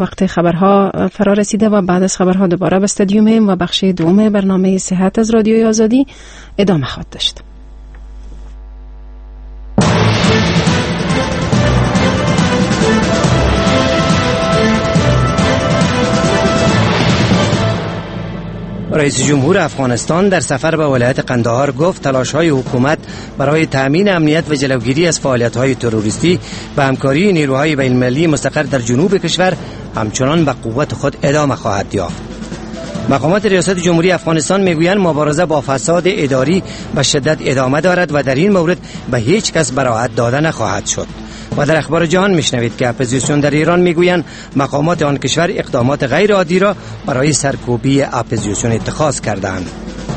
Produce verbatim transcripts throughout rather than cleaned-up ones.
وقت خبرها فرا رسیده و بعد از خبرها دوباره به استودیوم و بخش دوم برنامه صحت از رادیوی آزادی ادامه خواهد داشت. رئیس جمهور افغانستان در سفر به ولایت قندهار گفت تلاش‌های حکومت برای تأمین امنیت و جلوگیری از فعالیت‌های تروریستی به همکاری نیروهای بین‌المللی مستقر در جنوب کشور همچنان به قوت خود ادامه خواهد یافت. مقامات ریاست جمهوری افغانستان میگویند مبارزه با فساد اداری به شدت ادامه دارد و در این مورد به هیچ کس براءت داده نخواهد شد. و در اخبار جهان میشنوید که اپوزیسیون در ایران میگویند مقامات آن کشور اقدامات غیر عادی را برای سرکوبی اپوزیسیون اتخاذ کردند.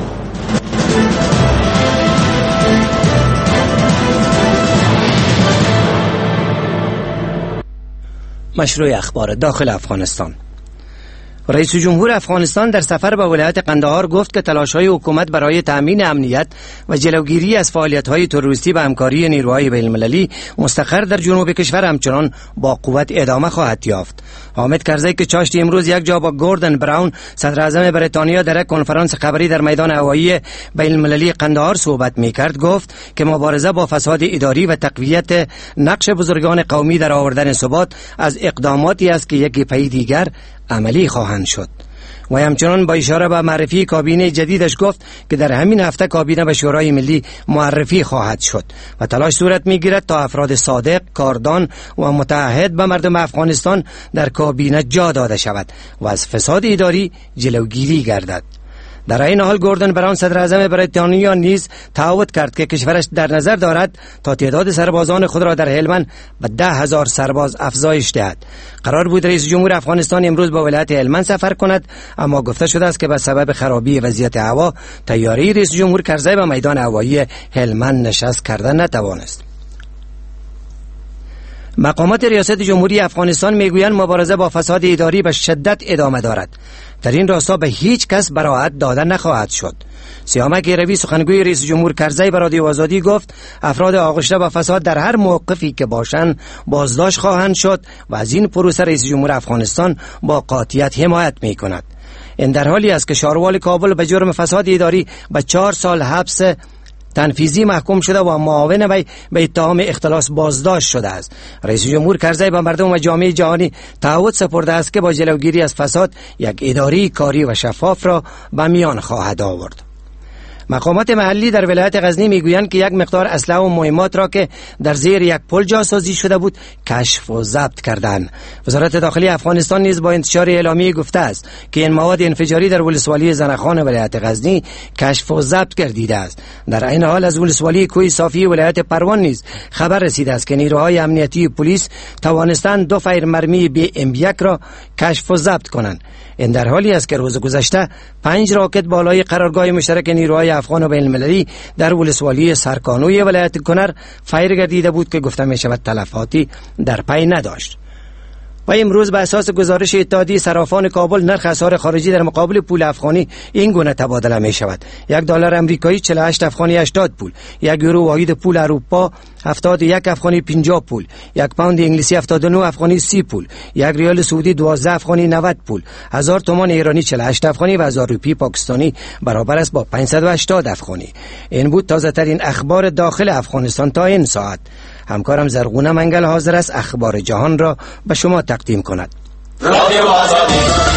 مشروع اخبار داخل افغانستان. رئیس جمهور افغانستان در سفر به ولایت قندهار گفت که تلاش‌های حکومت برای تأمین امنیت و جلوگیری از فعالیت‌های تروریستی به همکاری نیروهای بین‌المللی مستقر در جنوب کشور همچنان با قوت ادامه خواهد یافت. حامد کرزی که چاشت امروز یک جا با گوردن براون صدر اعظم بریتانیا در یک کنفرانس خبری در میدان هوایی بین‌المللی قندهار صحبت می‌کرد گفت که مبارزه با فساد اداری و تقویت نقش بزرگان قومی در آوردن ثبات از اقداماتی است که یک پای دیگر عملی خواهند شد. و همچنان با اشاره به معرفی کابینه جدیدش گفت که در همین هفته کابینه به شورای ملی معرفی خواهد شد و تلاش صورت میگیرد تا افراد صادق، کاردان و متعهد به مردم افغانستان در کابینه جا داده شود و از فساد اداری جلوگیری گردد. در این حال گوردن براون صدر اعظم بریتانیا نیز تعهد کرد که کشورش در نظر دارد تا تعداد سربازان خود را در هلمند به ده هزار سرباز افزایش دهد. قرار بود رئیس جمهور افغانستان امروز به ولایت هلمند سفر کند، اما گفته شده است که به سبب خرابی وضعیت هوا طیاره رئیس جمهور کرزی به میدان هوایی هلمند نشست کردن نتوانست. مقامات ریاست جمهوری افغانستان میگویند مبارزه با فساد اداری به شدت ادامه دارد. در این راستا به هیچ کس براءت داده نخواهد شد. سیامک روی سخنگوی رئیس جمهور کرزی به رادیو آزادی گفت افراد آغشته به فساد در هر موقفی که باشند بازداشت خواهند شد و از این پروسه رئیس جمهور افغانستان با قاطعیت حمایت میکند. این در حالی است که شهروال کابل به جرم فساد اداری به چهار سال حبس تنفیذی محکوم شده و معاون وی به اتهام اختلاس بازداشت شده است. رئیس جمهور کرزی به مردم و جامعه جهانی تعهد سپرده است که با جلوگیری از فساد یک اداره کاری و شفاف را به میان خواهد آورد. مقامات محلی در ولایت غزنی میگویند که یک مقدار اسلحه و مهمات را که در زیر یک پل جاسازی شده بود کشف و ضبط کردند. وزارت داخلی افغانستان نیز با انتشار اعلامیه گفته است که این مواد انفجاری در ولسوالی زنخان ولایت غزنی کشف و ضبط گردیده است. در این حال از ولسوالی کوی صافی ولایت پروان نیز خبر رسیده است که نیروهای امنیتی پلیس توانستند دو فیر مرمی بی ام یک را کشف و ضبط کنند. این در حالی است که روز گذشته پنج راکت بالای قرارگاه مشترک نیروهای افغان و بین‌المللی در ولسوالی سرکانوی ولایت کنر فیر گردیده بود که گفته می شود تلفاتی در پی نداشت. و امروز به اساس گزارش اتحادیه صرافان کابل نرخ اسعار خارجی در مقابل پول افغانی این گونه تبادله می شود: یک دلار امریکایی چهل و هشت افغانی هشتاد پول، یک یورو واحد پول اروپا هفتاد و یک افغانی پنجاه پول، یک پوند انگلیسی هفتاد و نه افغانی سی پول، یک ریال سعودی دوازده افغانی نود پول، هزار تومان ایرانی چهل و هشت افغانی و هزار روپی پاکستانی برابر است با پانصد و هشتاد افغانی. این بود تازه ترین اخبار داخل افغانستان تا این ساعت. همکارم زرغونه منگل حاضر است اخبار جهان را به شما تقدیم کند. رادیو آزادی.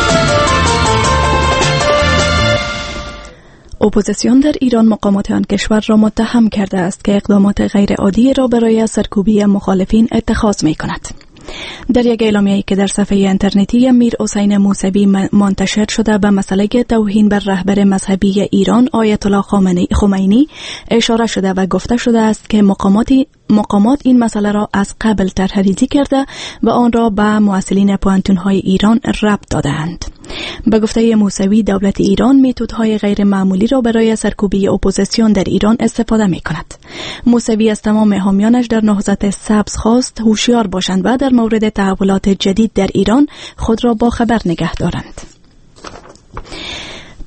اپوزیسیون در ایران مقامات آن کشور را متهم کرده است که اقدامات غیر عادی را برای سرکوبی مخالفین اتخاذ می کند. در یک اعلامیه‌ای که در صفحه اینترنتی میر حسین موسوی منتشر شده به مسئله توهین بر رهبر مذهبی ایران آیت الله خمینی اشاره شده و گفته شده است که مقاماتی مقامات این مسئله را از قبل طرح‌ریزی کرده و آن را به مؤسسین پوهنتون‌های ایران ربط داده‌اند. به گفته موسوی دولت ایران میتودهای غیر معمولی را برای سرکوبی اپوزیسیون در ایران استفاده می‌کند. موسوی از تمام حامیانش در نهضت سبز خواست هوشیار باشند و در مورد تحولات جدید در ایران خود را با خبر نگه دارند.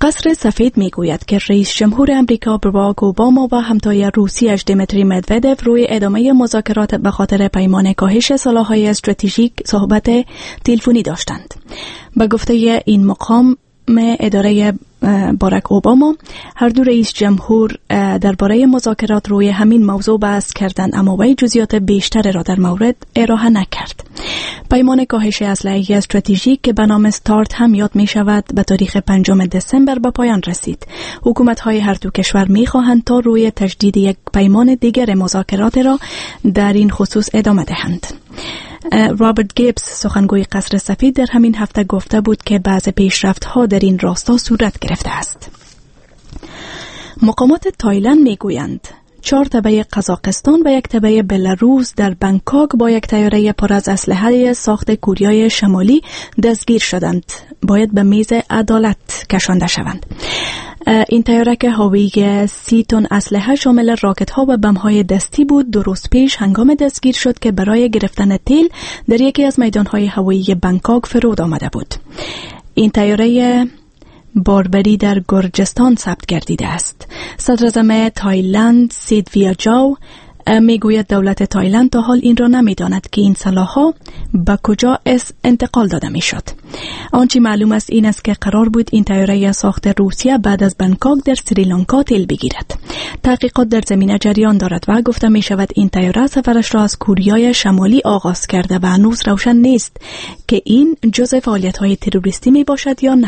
قصر سفید میگوید که رئیس جمهور امریکا باراک اوباما و همتای روسیه‌اش دیمیتری مدودف روی ادامه مذاکرات به خاطر پیمان کاهش سلاح‌های استراتژیک صحبت تلفنی داشتند. به گفته این مقام اداره باراک اوباما، هر دو رئیس جمهور درباره مذاکرات روی همین موضوع بحث کردند، اما وی جزئیات بیشتر را در مورد ارائه نکرد. پیمان کاهش اسلحه استراتژیک که به نام استارت هم یاد می شود به تاریخ پنجم دسامبر به پایان رسید. حکومت‌های هر دو کشور می خواهند تا روی تجدید یک پیمان دیگر مذاکرات را در این خصوص ادامه دهند. رابرت گیبز، سخنگوی قصر سفید، در همین هفته گفته بود که بعض پیشرفت‌ها در این راستا صورت گرفته است. مقامات تایلند میگویند چهار تبه قزاقستان و یک تبه بلاروس در بنکاک با یک طیاره پر از اسلحه ساخت کوریای شمالی دستگیر شدند. باید به میز عدالت کشانده شوند. این طیاره که حاوی سی تن اسلحه شامل راکت ها و بم های دستی بود، دو روز پیش هنگام دستگیر شد که برای گرفتن تیل در یکی از میدان های هوایی بنکاک فرود آمده بود. این طیاره باربری در گرجستان ثبت گردیده است. صدر اعظم تایلند سید ویاجاو میگوید دولت تایلند تا حال این را نمیداند که این سلاح‌ها به کجا انتقال داده میشد. آنچه معلوم است این است که قرار بود این طیاره ساخت روسیه بعد از بنکاک در سریلانکا تیل بگیرد. تحقیقات در زمینه جریان دارد و گفته می شود این طیاره سفرش را از کوریای شمالی آغاز کرده و هنوز روشن نیست که این جزء فعالیت‌های تروریستی می باشد یا نه.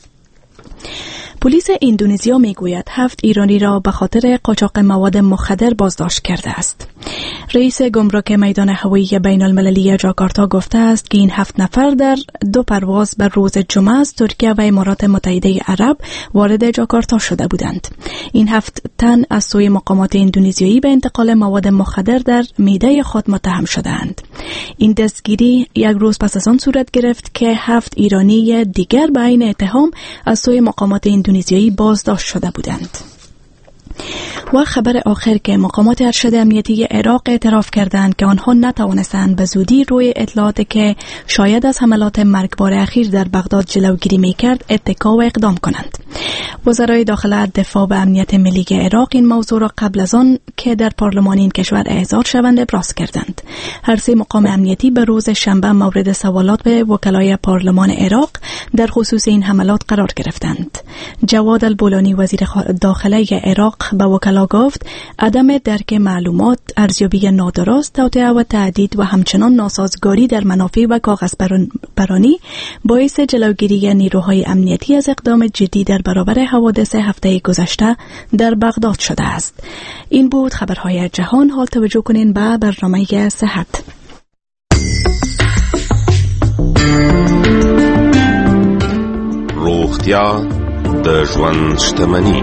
پلیس اندونزیا میگوید هفت ایرانی را به خاطر قاچاق مواد مخدر بازداشت کرده است. رئیس گمرک میدان هوایی بین المللی جاکارتا گفته است که این هفت نفر در دو پرواز بر روز جمعه از ترکیه و امارات متحده عرب وارد جاکارتا شده بودند. این هفت تن از سوی مقامات اندونزیایی به انتقال مواد مخدر در معده خود متهم شدند. این دستگیری یک روز پس از آن صورت گرفت که هفت ایرانی دیگر به این اتهام از سوی مقامات اندونزیایی بازداشت شده بودند. و خبر آخر که مقامات ارشد امنیتی عراق اعتراف کردند که آنها نتوانستند به زودی روی اطلاعاتی که شاید از حملات مرگبار اخیر در بغداد جلوگیری می‌کرد اتکا و اقدام کنند. وزرای داخله، دفاع و امنیت ملی عراق این موضوع را قبل از آن که در پارلمان این کشور احضار شوند ابراز کردند. هر سه مقام امنیتی به روز شنبه مورد سوالات به وکلای پارلمان عراق در خصوص این حملات قرار گرفتند. جواد البولانی وزیر داخله عراق به وکلا گفت عدم درک معلومات، ارزیابی نادرست، توطئه و تهدید و همچنان ناسازگاری در منافع و کاغذ برانی باعث جلوگیری نیروهای امنیتی از اقدام جدی در برابر حوادث هفته گذشته در بغداد شده است. این بود خبرهای جهان. حال توجه کنین به برنامه صحت. روغتیا د ژوند شتمني.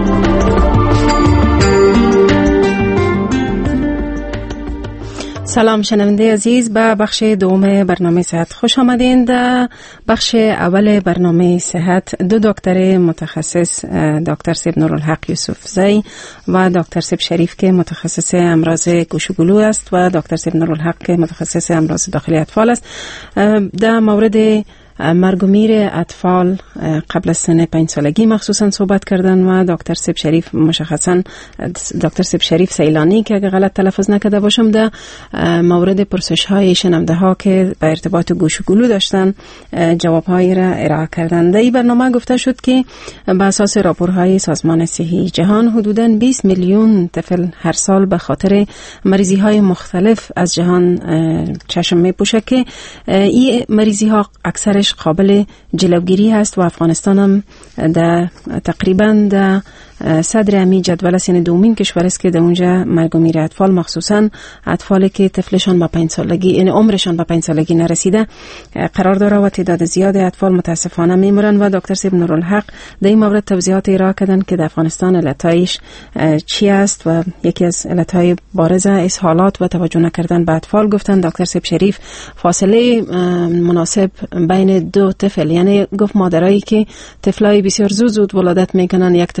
سلام شنونده عزیز، به بخش دوم برنامه صحت خوش آمدین. در بخش اول برنامه صحت دو دکتر متخصص، دکتر سیب نورالحق یوسف زی و دکتر سیب شریف که متخصص امراض گوش و گلو است و دکتر سیب نورالحق که متخصص امراض داخلی اطفال است، در مورد مرگ و میر اطفال قبل از سن پنج سالگی مخصوصا صحبت کردن و دکتر سیب شریف مشخصا دکتر سیب شریف سیلانی که اگه غلط تلفظ نکرده باشم در مورد پرسش های شنونده ها که به ارتباط گوش و گلو داشتن جواب هایی را ارائه کردن. در این برنامه گفته شد که به اساس راپورهای سازمان صحی جهان حدوداً بیست میلیون طفل هر سال به خاطر مریضی های مختلف از جهان چشم می پوشه که این مریضی ها اکثر قابل جلوگیری هست و افغانستان هم در تقریبا در صدر امی جدول است، یعنی دومین کشور است که در اونجا مرگ و میر اطفال، مخصوصا اطفالی که طفلشان به پنج سالگی یعنی عمرشان به پنج سالگی نرسیده قرار داره و تعداد زیاد اطفال متاسفانه میمرن. و دکتر سیب نورالحق در این مورد توضیحات ارائه کردن که در افغانستان علتایش چی است و یکی از علتهای بارز اسهالات و توجه نکردن به اطفال. گفتن دکتر سیب شریف فاصله مناسب بین دو طفل، یعنی گفت مادرایی که طفلای بسیار زود زود ولادت میکنن، یک طفل هنوز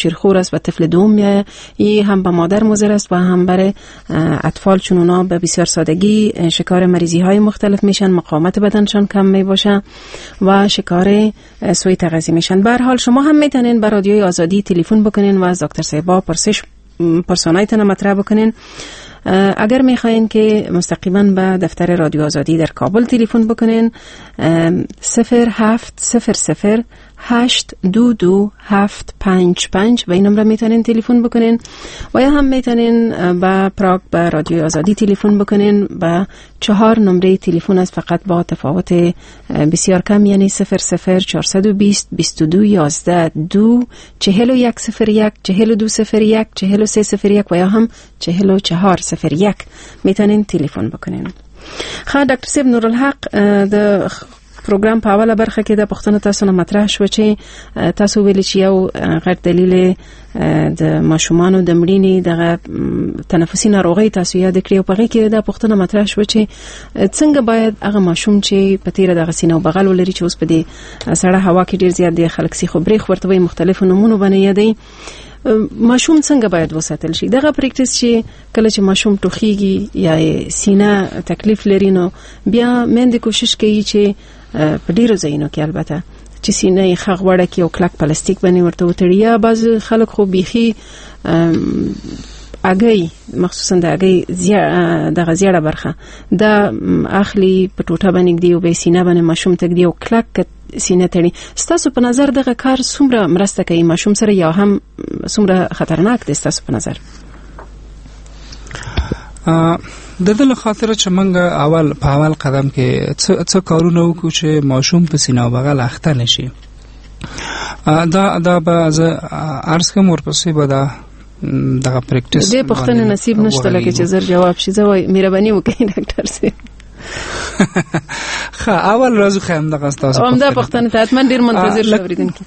شیرخوار است و طفل دوم ای هم به مادر مضر است و هم برای اطفال، چون اونا به بسیار سادگی شکار مریضی های مختلف میشن، مقاومت بدنشان کم میباشه و شکار سوی تغذیه میشن. به هر حال شما هم میتونین به رادیوی آزادی تلفن بکنین و از دکتر صاحبا پرسش پرسونایتون مطرح بکنین. اگر میخواین که مستقیما به دفتر رادیو آزادی در کابل تلفن بکنین، صفر هفت صفر صفر هشت دو دو هفت پنج پنج به این نمره میتونین تلفن بکنین و یا هم میتونین به پراگ به رادیو آزادی تلفن بکنین. به چهار نمره تلفن است فقط با تفاوت بسیار کم، یعنی صفر صفر چهارصد و بیست بیست و دو یازده دو چهل و یک صفر یک چهل و دو صفر یک چهل و سه صفر یک و یا هم چهل و چهار صفر یک میتونین تلفن بکنین. خا دکتر صاحب نورالحق، د پروګرام په اوله برخه کې د پښتنو تاسو نه مطرح شو چې تاسو ویل چې یو غټ دلیل د ماشومانو د مړینې د تنفسي ناروغۍ تاسو یاد کړی او په هغه کې د پښتنو مطرح شو چې څنګه باید هغه ماشوم چې په تیر د غسینه او بغل ولري چې اوس په دې سړه هوا کې ډیر زیات د خلک سي خبري خورتوي مختلفو نمونه باندې یادي، ماشوم څنګه باید وساتل شي؟ دغه پریکټیس چې کله چې ماشوم ټوخیږي یا سینه تکلیف لري نو بیا مند کوشش کوي چې په ډیرو ځایونو کې البته چې سینه یې خغ وړه کې او کلک پلاستیک باندې ورته وتړي، یا بعض خلک خو بیخي اگئی مخصوصا د اگئی دغه زیړه برخه د اخلي په ټوټه باندې دی او به سینه باندې ماشوم تک دی او کلک سینه تړي. ستاسو په نظر دغه کار څومره مرسته کوي ماشوم سره یا هم څومره خطرناک دی ستاسو په نظر؟ د دې خاطر چې موږ اول په اول قدم کې څه کارونه وکړو چې ماشوم په سینه او بغل اخته نشي. دا دا به از عرض کوم ورپسې به دا دغه پریکټیس دې پښتنه نصیب نشته لکه چې زر جواب شي. زه وای مهرباني وکړئ ډاکټر صاحب. خا اول راځو خیم دغه تاسو هم دا پښتنه ته حتما ډیر منتظر شوریدونکي.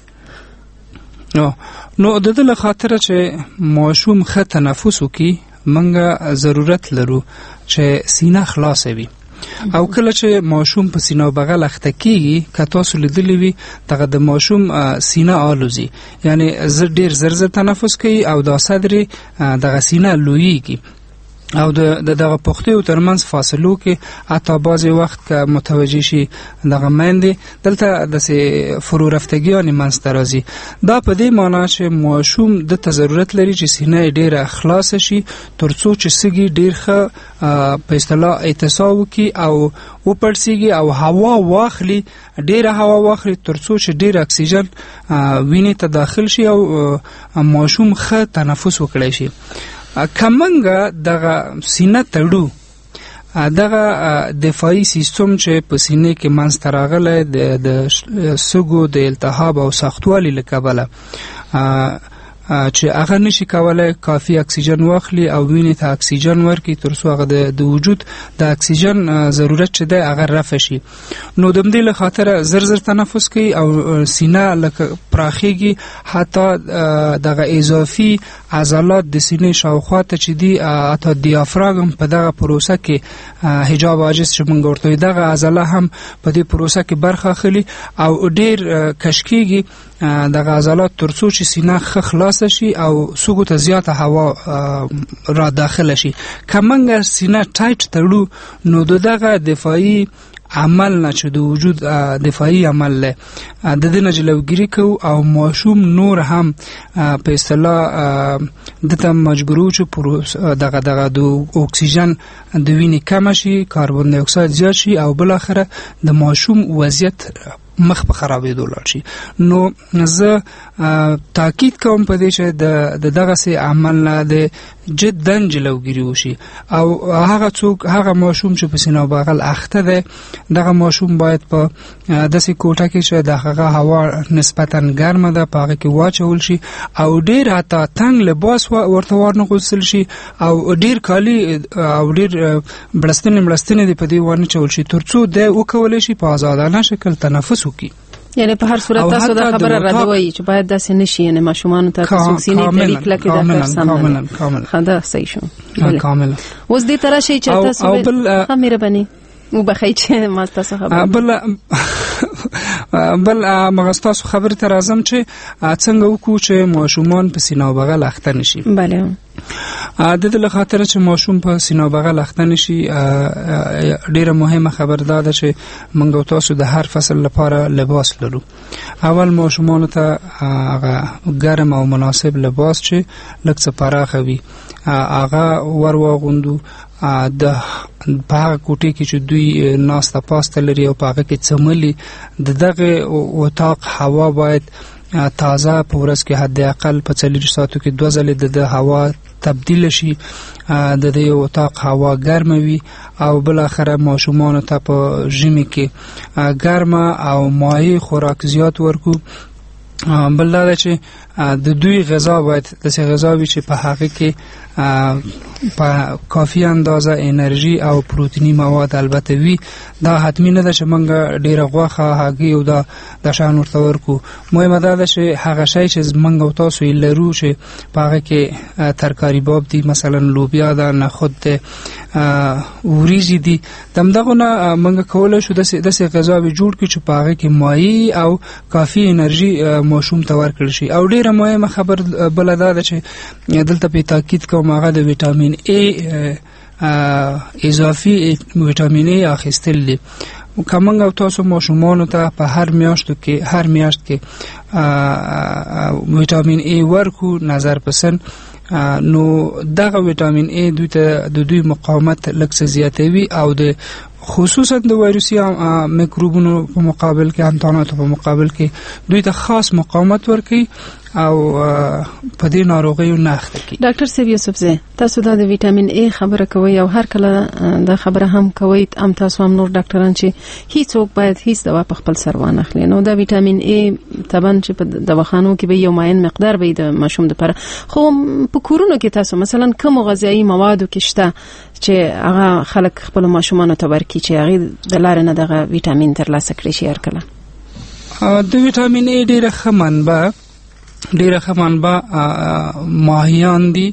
نو نو د دې خاطر چې ماشوم ښه تنفس وکړي منګه ضرورت لرو چې سینه خلاص وي، او کله چې ماشوم په سینه بغل اخته کیږي که تاسو لیدلی وي دغه د ماشوم سینه آلوزي، یعنی زر ډیر زر زر تنفس کوي او د صدر دغه سینه لویږي او د دغه پختې او ترمنځ فاصلو کې حتی بعضی وخت که متوجه شي دغه مندې دلته د فرو رفتګیان منځته راځي. دا په دې معنی چې ماشوم د ضرورت لري چې سینه ډیره خلاص شي ترڅو چې سږي ډیر ښه په اصطلاح اتصال وکړي او وپړسیږي او هوا واخلي، ډیره هوا واخلي ترڅو چې ډیر اکسیجن وینې ته داخل شي او ماشوم ښه تنفس وکړي شي. کمنګه دغه سینه تړو دغه دفاعي سیستم چې په سینې کې منځته راغلی د سږو د التهاب او سختوالي له کبله چې هغه نشي کولای کافي اکسیجن واخلي او وینې ته اکسیجن ورکړي ترڅو هغه د وجود د اکسیجن ضرورت چې دی هغه رفع شي. نو د دې له خاطر زر زر تنفس کوي او سینه لکه پراخیږي، حتی دغه اضافي عضلات د سینې شاوخوا ته چې دی حتی دیافراګم په دغه پروسه کې حجاب عاجز چې موږ ورته وایو دغه عضله هم په دې پروسه کې برخه اخلي او ډیر کشکیږي دغه عضلات ترڅو چې سینه ښه خلاص شي او سږو ته زیاته هوا را داخله شي. کمنګ سینه ټایټ تړو نو دغه دفاعي عمل نه چې د وجود دفاعي عمل له د دې نه جلوګیری کو او ماشوم نور هم په اصطلاح دته مجبورو چې دغه دغه د اکسیجن د وینې کم شي، کاربن دی اکساید زیات شي او بل اخره د ماشوم وضعیت مخ په خرابېدو لاړ شي. نو زه تاکید کوم په دې چې د دغه سي عمل نه د جدا جلوګیری وشي او هغه څوک هغه ماشوم چې په سینه بغل اخته ده دغه ماشوم باید په داسې کوټه کې چې دغه هوا نسبتا ګرمه ده په هغه کې واچول شي او ډیر حتی تنگ لباس ورته ورنغوسل شي او ډیر کالی او ډیر بلستنې ملستنې په دې ونه چول شي ترڅو د وکول شي په آزادانه شکل تنفس وکړي. یعنی په هر صورت تاسو دا خبره راځوي چې باید داسې نشي، یعنی ماشومان ته تاسو سینې تړي کله کې دا کار سم نه خندا صحیح شو کامل. اوس دې تر شي چې تاسو هم مهرباني وبخښئ چې ما تاسو خبره بل بل مغستاسو خبر ته راځم چې څنګه وکړو چې ماشومان په سینه او بغل اخته نشي. بله د دې له خاطر چې ماشوم په سینه او بغل اخته نشي، ډیره مهمه خبر دا ده چې موږ تاسو د هر فصل لپاره لباس لرو. اول ماشومان ته هغه ګرم او مناسب لباس چې لږ څه پراخه وي هغه ور واغوندو. د په هغه کوټې کې چې دوی ناسته پاسته لري او په هغه کې څملي، د دغه اتاق هوا باید تازه په ورځ کې حد اقل په څلور ساعتو کې دوه ځلې د هوا تبدیل شي، د دې اتاق هوا ګرم وي او بل اخره ماشومان ته په ژمي کې ګرمه او مایع خوراک زیات ورکو. بل دا چې د دوی غذا باید داسې غذا وي چې په هغه کې په کافی اندازه انرژي او پروتینی مواد البته وي. دا حتمی نه ده چې موږ ډیره غوښه هګۍ او دا د شان ورته ورکو. مهمه دا ده چې هغه شی چې موږ او تاسو یې لرو چې په هغه کې ترکاري باب دي، مثلا لوبیا ده، نخود ده، وریجې دي، دمدغه نه موږ کولی شو داسې غذاوې جوړ کړو چې په هغه کې مایع او کافی انرژي ماشوم ته ورکړل شي. او ډیره مهمه خبر بل دا ده چې دلته په تاکید کوم هغه د ویټامین ای اضافي ویټامین ای اخیستل دي. کومنګ او تاسو ماشومان ته په هر میاشت کې هر میاشت کې ویټامین ای ورکو نظر پسند، نو دغه ویټامین ای دوی ته د دوی مقاومت لږ څه زیاتوي او د خصوصا د وایروسي میکروبونو په مقابل کې، انتاناتو په مقابل کې دوی ته خاص مقاومت ورکوي او په دې ناروغیو نه اخته کوي. ډاکټر صاحب یوسفزی، تاسو دا د ویټامین ای خبره کوي او هر کله دا خبره هم کوي، ام تاسو هم نور ډاکټران چې هیڅوک باید هیڅ دوا په خپل سر وانه اخلي. نو دا ویټامین ای طبعا چې په دواخانو کې به یو معین مقدار به د ماشوم لپاره، خو په کورونو کې تاسو مثلا کوم غذایی موادو کې شته چې هغه خلک خپل ماشومان ته ورکړي چې هغه د لارې نه دغه ویټامین ترلاسه کړي شي. هر کله د ویټامین ای ډیره ښه منبع ډیره ښه منبع ماهیان دي.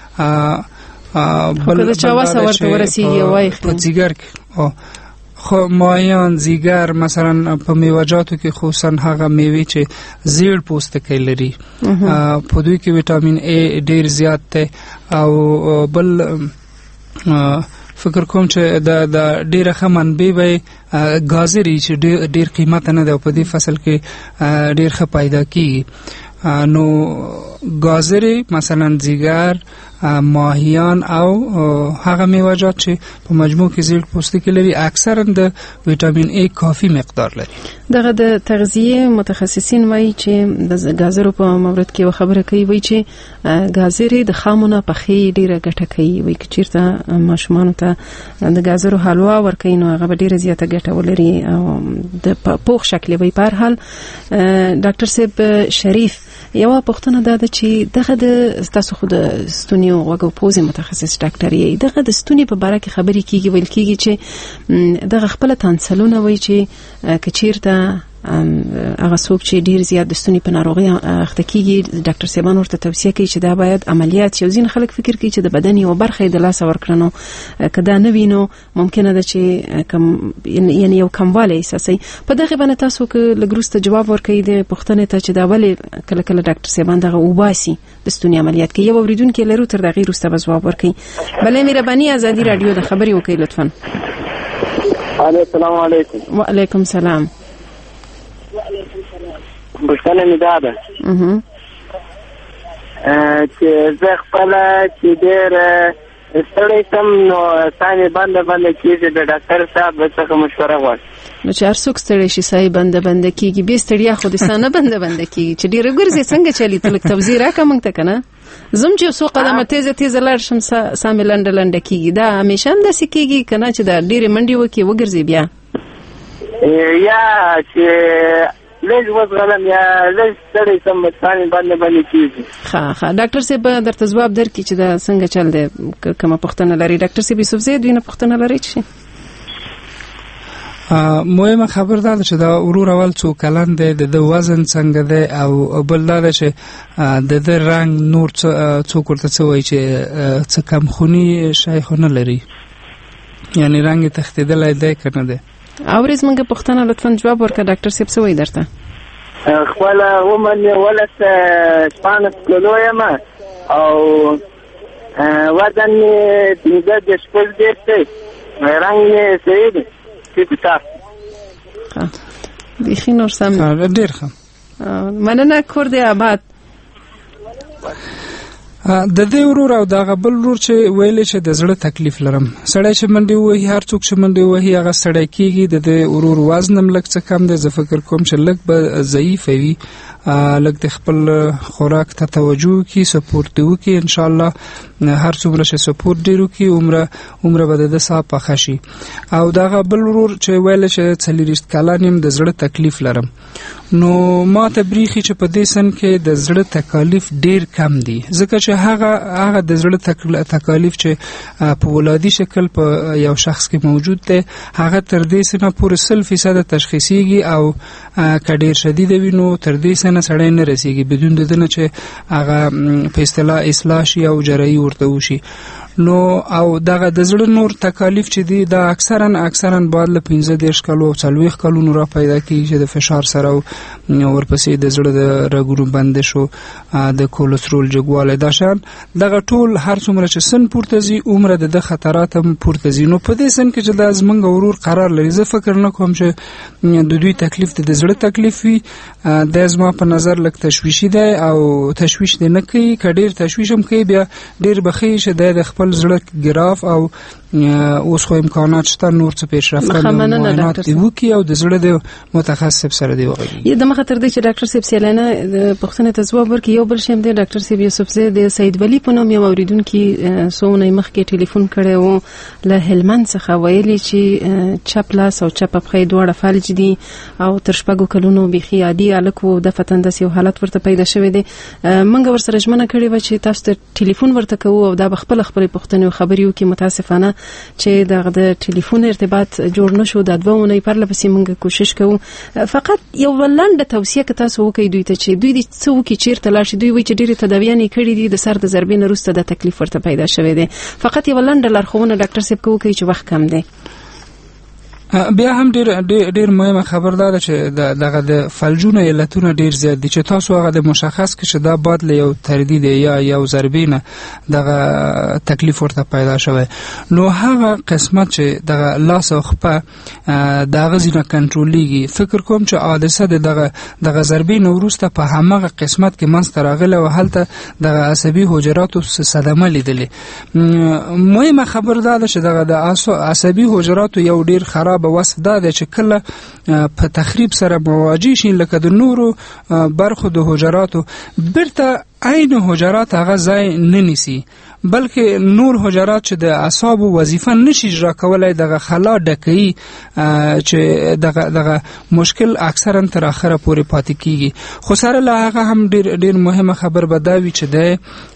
بل چا واسه ورته ورسیږي وایي په ځیګر کې خو ماهیان ځیګر مثلا په میوه‌جاتو کې خصوصا هغه میوې چې زیړ پوستکی لري په دوی کې ویټامین ای ډیر زیات دی. او بل فکر کوم چې د د ډیره ښه منبع به ګازري چې ډیر قیمت نه دی په دې فصل کې ډیر ښه پیدا کیږي. نو گازری مثلا زیگر، ماهیان او هغه میوه‌جات چې په مجموع کې زیړ پوستکی لري اکثرا د ویټامین ای کافی مقدار لري. دغه د تغذیه متخصصین وایي چې د گازرو په مورد کې خبره کوي، وایي چې گازرې د خامونه پخې ډیره ګټه کوي. وایي چې چیرته ماشومان ته د گازرو حلوا ورکوي نو هغه ډیره زیاته ګټه ولري او د پوښ شکل وي. په هر حال ډاکټر صاحب شریف، یو پوښتنه ده چې دغه د تاسو خو د ستوني او غوږ او پوزې متخصص ډاکټر یې، دغه د ستوني په باره کې خبرې کیږي، ویل کیږي چې دغه خپل تانسلونه وایي چې کچیرته هغه څوک چې ډیر زیات د ستوني په ناروغي اخته کیږي ډاکټر صاحبان ورته توصیه کوي چې دا باید عملیات شي. ځین خلک فکر کوي چې د بدن یو برخه د لاس ورکړنو کدا نه وینو ممکنه ده چې کم یعنی یو کمواله احساسي. په دغه باندې تاسو که لګروسته جواب ورکړئ د پښتنې ته چې دا ولې کله کله ډاکټر صاحبان دغه وباسي د ستوني عملیات کوي. یو اوریدونکو لرو تر دغه روسته به جواب ورکړي. بلې مهرباني ازادي رادیو د خبري وکړئ لطفا. السلام علیکم. وعلیکم السلام. بښنه مې دا ده چې زه خپله چې ډېر ستړی شم نو ساه مې بنده بنده کېږي، د ډاکټر صاحب څخه مشوره غواړم. نو چې هر څوک ستړی شي ساه یې بنده بنده کېږي، بې ستړیا خو د ساه نه بنده بنده کېږي. چې ډېره ګرځې څنګه چلي ته لږ توضیح راکړه موږ ته که نه. زم چې یو څو قدمه تیزه تیزه لاړ شم ساه مې لنډه لنډه کېږي. دا همیشه هم داسې کېږي که نه چې دا ډېرې منډې وکړي وګرځې بیا یا چې لږ وزغلم یا لږ ستړی شم ساه مې بنده بنده کېږي. ښه ښه ډاکټر صاحب درته ځواب درکړي چې دا څنګه چل دی. کومه پوښتنه لري ډاکټر صاحب یوسفزی، دوی نه پوښتنه لري چې مهمه خبر دا ده چې دا ورور اول څو کلن دی، د وزن څنګه دی، او بل دا ده چې د د رنګ نور څوک ورته څه وایي چې څه کم خوني شی خو نه لري، یعنی رنګ تښتېدلی دی که نه دی. اورز منګه پښتنه لطفا جواب ورکړه ډاکټر صاحب څه وایي درته؟ خپل عمر مې ولس شپاړس کیلو یم او وزن مې پنځه دېرش شپږ دېرش دی، رنګ مې صحیح دی، ټیپ ټاپ. بیخي نور سم ډېر ښه، مننه. کور دې آباد. د دې ورور او دغه بل ورور چې ویلې چې د زړه تکلیف لرم، سړی چې منډې وهي، هر څوک چې منډې وهي هغه سړی کېږي. د دې ورور وزن هم لږ څه کم دی، زه فکر کوم چې لږ به ضعیف وي، لږ د خپل خوراک ته توجه وکړي، سپورت دې وکړي. انشاءالله هر څومره چې سپورت ډېر وکړي عمره عمره به د ده ساه پخه شي. او دغه بل ورور چې ویلې چې څلېرویشت کلن یم، د زړه تکلیف لرم، نو ما ته بریښي چې په دې سن کې د زړه تکالیف ډېر کم دي، ځکه چې هغه هغه د زړه تکالیف چې په ولادي شکل په یو شخص کې موجود دی، هغه تر دې سنه پورې سل فیصد تشخیصیږي، او که ډېر شدید وي نو تر دې سنه سړی نه رسیږي بدون د ده نه چې هغه په اصطلاح اصلاح شي او جراحي ورته وشي. نو او دغه د زړه نور تکالیف چې دي دا اکثرا اکثرا بعد له پنځه دېرش کالو او څلوېښت کلونو را پیدا کېږي، چې د فشار سره او ورپسې د زړه د رګونو بندش او د کولسترول جګوالی، دا شیان دغه ټول هر څومره چې سن پورته ځي عمره د ده خطرات هم پورته ځي. نو په دې سن کې چې دا زموږ ورور قرار لري، زه فکر نه کوم چې د دوی تکلیف د زړه تکلیف وي. دا زما په نظر لږ تشویشي دی او تشویش دی نه کوي، که ډېر تشویش هم کوي بیا ډېر به ښیي چې دی د خپل زړه ګراف او اوس خو امکانات شته نور څه پیشرفته معاینات دې وکړي او د زړه د متخصص سره دې وغږېږي. د مخه تر دې چې ډاکټر صاحب سیلانه پوښتنې ته ځواب ورکړي، یو بل شی هم دی ډاکټر صاحب یوسفزی د سید ولی په نوم یو اوریدونکي څو اونۍ مخکې ټلیفون کړی و له هلمند څخه، ویلي چې چپ لاس او چپ پښې دواړه فلج دي او تر شپږو کلونو بیخي عادي هلک و، د فتندس یو حالت ورته پیدا شوی دی. موږ ورسره ژمنه کړې وه چې تاسو ته ټلیفون ورته کوو او دا به خپله خپلې پوښتنې او خبرې وکړي. متاسفانه چې دغه د ټلیفون ارتباط جوړ نشو، دا دوه اونۍ پرله پسې موږ کوشش کوو. فقط یو لنډه توصیه که تاسو وکړئ دوی ته چې دوی دې څه وکړي، چېرته لاړ شي. دوی وایي چې ډېرې تداویانې یې کړي دي، د سر د ضربې نه وروسته دا تکلیف ورته پیدا شوی دی. فقط یوه لنډه لارښوونه ډاکټر صاحب که وکړئ چې وخت کم دی. بیا هم ډیر ډیر مهمه خبر ده چې دغه د فلجونه علتونه ډیر زیات دي، چې تاسو هغه د مشخص کې چې دا باد له یو تردید یا یو ضربې نه دغه تکلیف ورته پیدا شوی، نو هغه قسمت چې دغه لاس او خپه دغه ځینه کنټرولېږي، فکر کوم چې حادثه دغه دغه ضربې نه وروسته په همغه قسمت کې منځته راغله او هلته دغه عصبي حجراتو صدمه لیدلې. مهمه خبر ده چې دغه د عصبي حجراتو یو ډیر خراب به وصف دا دی چې کله په تخریب سره مواجه شي لکه د نورو برخو د حجراتو بیرته عین حجرات هغه ځای نه نیسي، بلکې نور حجرات چې د اعصابو وظیفه نشي اجرا کولای دغه خلا ډکوي، چې دغه دغه مشکل اکثرا تر اخره پورې پاتې کیږي. خو سره له هغه هم ډیر ډیر مهمه خبر به دا وي چې د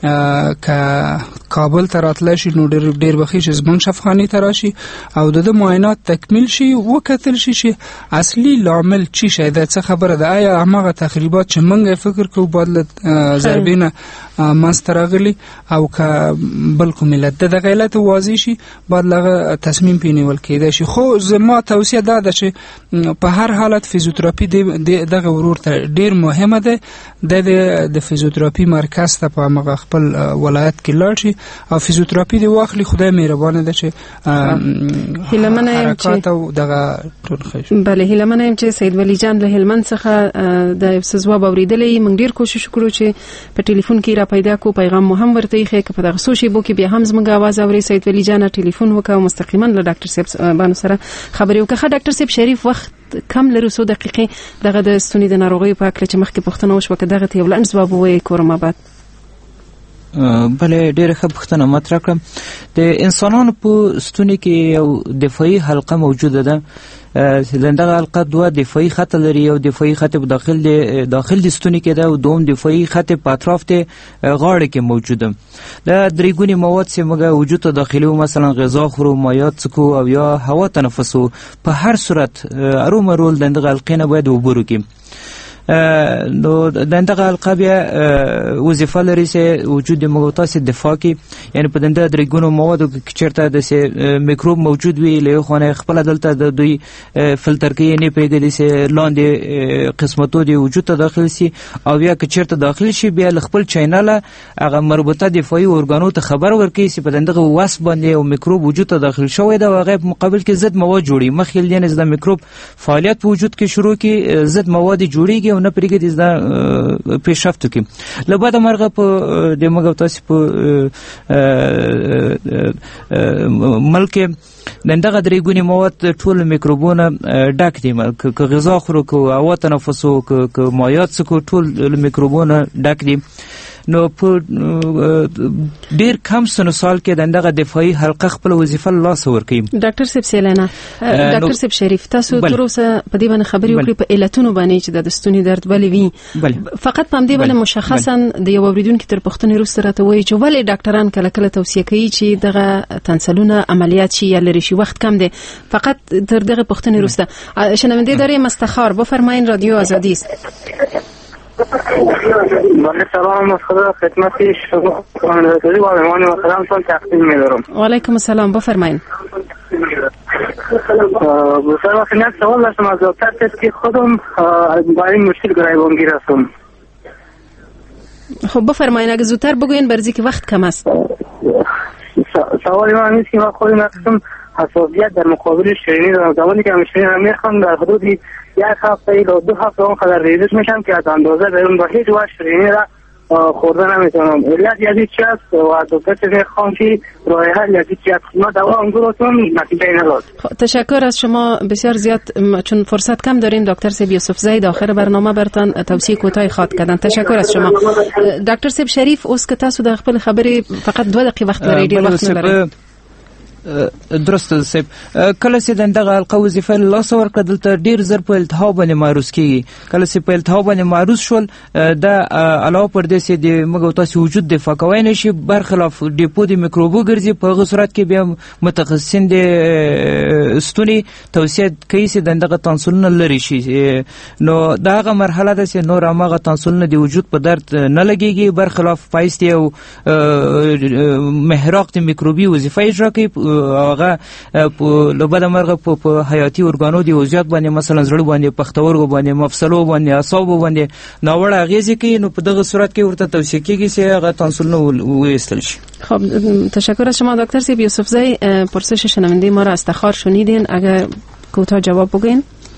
ک کابل ته راتلی شي نو ډیر ډیر بخي چې زمونږ شفاخانې ته راشي او د معاینات تکمیل شي، وکتل شي چې اصلي لامل چی شي، دا څه خبره ده. آیا هغه تخریبات چې موږ فکر کوو بدل ضربې نه منځته راغلي او که بل کوم علت د دغه علت واضح شي باید لغه تصمیم پې نیول کېدای شي. خو زما توصیه دا ده چې په هر حالت فیزیوتراپي دغه ورور ته ډیر مهمه ده، د فیزیوتراپي مرکز ته په هغه خپل ولایت کې لاړ شي او فیزیوتراپي دی واخلي. خدای مهربانه ده چې حرکات او دغه ټول ښه شي. بله، هیله منه یم چې سید ولی جان له هلمند څخه د ځواب اورېدلی. موږ ډیر کوشش وکړو چې په ټلیفون کې را پیدا کو، پیغام مو هم ورته ایښی، که په دغه څو شیبو کې بیا هم زموږ اواز اوري. سید ولی جان ټلیفون وکړه او مستقیما له ډاکټر صاحب باندې سره خبرې وکړه. ښه ډاکټر صاحب، شریف وخت کم لرو، څو دقیقې دغه د ستوني د ناروغیو په هکله چې مخکې پوښتنه وشوه که دغه ته یو لنډ ځواب ووایئ کورم آباد. بله، ډېره ښه پوښتنه مطرح کړم. د انسانانو په ستوني کې یو دفاعي حلقه موجوده ده. دغه حلقه دوه دفاعي خط لري، یو دفاعي خط په داخل د داخل د ستوني کې ده او دوم دفاعي خط په اطراف د غاړې کې موجوده. دا درې ګونې مواد چې موږ وجود ته داخلوو، مثلا غذا خورو، مایعات څښو او یا هوا تنفسو، په هر صورت ارومرول د دغه حلقې نه باید عبور وکړي. نو دغه حلقه بیا وظیفه لري چې وجود موادات دفاع کی یعنی په دنده درګونو موادو کې چیرته د میکروب موجود وي له خونه خپل دلته د دوی فلټر کې نه پیګلی چې لاندې قسمتو دی وجود ته داخل شي او یا که چیرته داخل شي بیا خپل چینل هغه مربوطه دفاعي ارګانو ته خبر ورکړي چې په دغه واسپ باندې او میکروب وجود ته داخل شوی دا هغه په مقابل کې ضد مواد جوړي مخکې یعنی د میکروب فعالیت په وجود کې شروع کی ضد مواد جوړيږي او نه پرېږدي د پیشرفت کې لبعد مرغه په د موږ تاسو په ملک دغه درې ګونی مواد ټول میکروبونه ډک دي که غذا خورو که هوا تنفسو که مایعات څکو ټول میکروبونه ډک دي نو په ډیر کم سن سال کې دغه دفاعي حلقه خپل وظیفه لاس ورکوي. ډاکټر صاحب سیلینا ډاکټر صاحب شریف تاسو تر اوسه په دې باندې خبرې وکړې په علتونو باندې چې د ستوني درد ولې وي فقط په دې باندې مشخصا د یو اوریدونکو تر پښتنې روسته راته وایي چې ولې ډاکټران کله کله توصیه کوي چې دغه تنسلونه عملیات شي یا لري شي وخت کم دی فقط تر دغه پښتنې روسته شنونده داریم استخار بفرمایید رادیو آزادی است. بله سلام از خدا خدمت شما کاملاتوری و مهمان محترمتان تقدیم می‌دارم. و علیکم السلام بفرمایید. بسیار وقتی یک سوال داشتم از دکتر است که خودم با این مشکل گریبانگیر هستم. خب بفرمایید اگه زودتر بگوین برزی که وقت کم است. سوال من نیست که من خودم هستم حساسیت در مقابل شیرینی دارم زمانی که من شیرینی میخوام در حدود یک هفته یا دو هفته اونقدر ریزش میشم که از اندازه برون با هیچ وجه شیرینی را خورده نمیتونم. علت یعنی چی است و دکتر چه میخوام که راه حل یعنی چی است ما دوا انگورتون نتیجه نداد. تشکر از شما بسیار زیاد چون فرصت کم داریم دکتر سیب یوسف زید آخر برنامه برتان توصیه کوتاه خواد کردن. تشکر از شما. دکتر سیب شریف اوس که تاسو د خپل خبرې فقط دو دقیقې وخت لرئ ډیر وخت نه لرئ. درسته صاحب کله چې دغه حلقه وظیفه لاس ورکړه دلته ډیر زر په التهاب باندې معروض کیږي کله چې په التهاب باندې معروض شول د علاوه پر دې چې د موږ تاسو وجود دفاع کوي نشي برخلاف ډیپو د میکروبو ګرځي په هغه صورت کې بیا متخصصین د ستوني توصیه کوي چې دغه تنسلونه لري شي نو دغه مرحله ده چې نور هغه تنسلونه د وجود په درد نه لګيږي برخلاف پایستی او محراق د میکروبي وظیفه اجرا کوي هغه په لوبه مرغه په حیاتي ارګانو دی وضعیت باندې مثلا زړه باندې پښتورګو باندې مفصلو باندې اعصابو باندې ناوړه اغیزې کوي نو په دغه صورت کې ورته توصیه کیږي چې هغه تنسلونه وایستل شي. خب تشکر از شما دکتر سیب یوسف زی. پرسش شنونده ما را استخار شنیدین اگر کوتاه جواب بگین.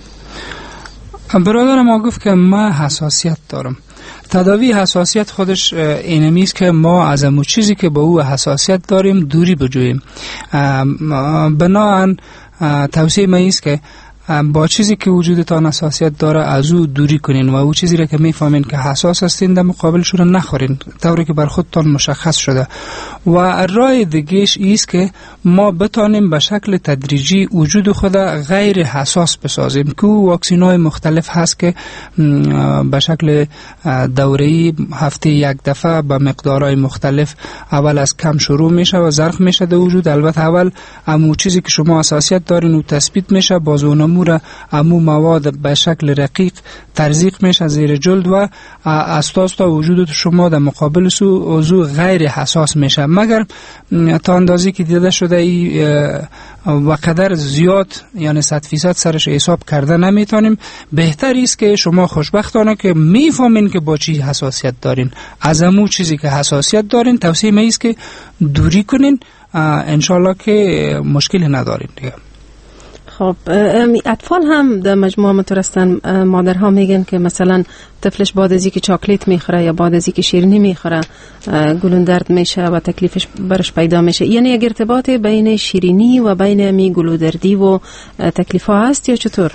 برادر ما گفت که ما حساسیت دارم. تداوی حساسیت خودش اینمی است که ما از امو چیزی که با او حساسیت داریم دوری بجوییم. بناهن توصیه ما است که با چیزی که وجودتان حساسیت داره از او دوری کنین و او چیزی را که میفهمین که حساس هستین در مقابلش رو نخورین طوری که بر خودتان مشخص شده. و راه دیگهش ایست که ما بتانیم به شکل تدریجی وجود خود غیر حساس بسازیم که واکسین‌های مختلف هست که به شکل دوره‌ای هفته یک دفعه با مقدارهای مختلف اول از کم شروع میشه و ظرف میشه در وجود. البته اول امو چیزی که شما حساسیت دارین و تثبیت میشه باز اونم امور امو مواد به شکل رقیق تزریق میشه زیر جلد و اساس تا وجود شما در مقابل سو عضو غیر حساس میشه مگر تا اندازی که دیده شده ای و قدر زیاد یعنی صد فیصد سرش حساب کرده نمیتونیم. بهتر است که شما خوشبختانه که میفهمین که با چی حساسیت دارین از امو چیزی که حساسیت دارین توصیه می است که دوری کنین انشالله که مشکلی ندارین دیگه. خب اطفال هم در مجموعه مترستن مادرها میگن که مثلا طفلش بعد از اینکه چاکلیت میخوره یا بعد از اینکه شیرینی میخوره گلون درد میشه و تکلیفش برش پیدا میشه. یعنی یک ارتباط بین شیرینی و بین می گلو دردی و تکلیف ها هست یا چطور؟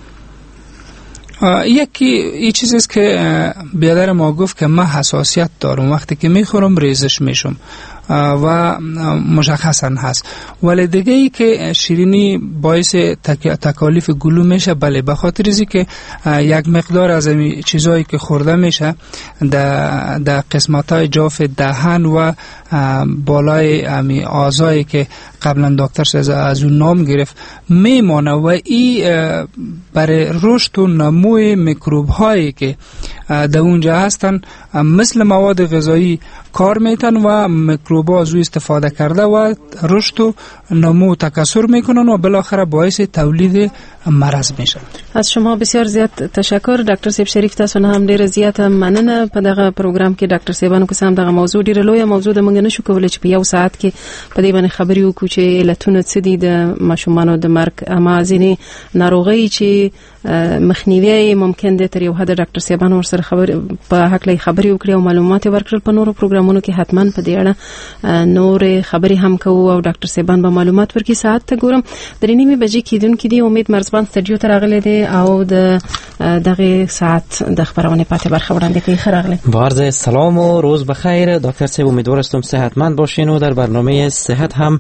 یکی این چیزی است که بیادر ما گفت که من حساسیت دارم وقتی که میخورم ریزش میشم و مشخصا هست. ولی دیگه ای که شیرینی باعث تک... تکالیف گلو میشه، بله، به خاطر اینکه که یک مقدار از این چیزایی که خورده میشه در در قسمت‌های جاف دهن و بالای امی آزایی که قبلا دکتر از اون نام گرفت میمانه و این برای رشد و نموی میکروب هایی که در اونجا هستن مثل مواد غذایی کار میتن و میکروب ها از او استفاده کرده و رشد و نمو تکثر میکنن و بالاخره باعث تولید مرض میشن. از شما بسیار زیاد تشکر دکتر صاحب شریف. تاسو نه هم ډیر زیات مننه په دغه پروګرام کې ډاکټر صاحبانو کې سم دغه موضوع ډیر لوی موضوع د مونږ نشو کولای چې په یو ساعت کې په دې باندې خبرې وکړو چې علتونه څه دي د ماشومانو د مرګ، اما ځینې ناروغۍ چې مخنیوي ممکن دي تر یو حد ډاکټر صاحبانو ورسره خبر په حق لای خبرې وکړي او معلومات ورکړل. په نورو پروګرامونو کې حتما په دې اړه نور خبرې هم کوو او ډاکټر صاحبان به معلومات ورکړي. ساعت ته ګورم درې نیمې بجې کېدونکې دي. امید مرزبان سټډیو ته راغلی دی او د دغه ساعت د خبرونه پاتې برخه وړاندې کوي. خراغلی با عرض سلام و روز بخیر دکتر صاحب. امیدوار هستم صحتمند باشین و در برنامه صحت هم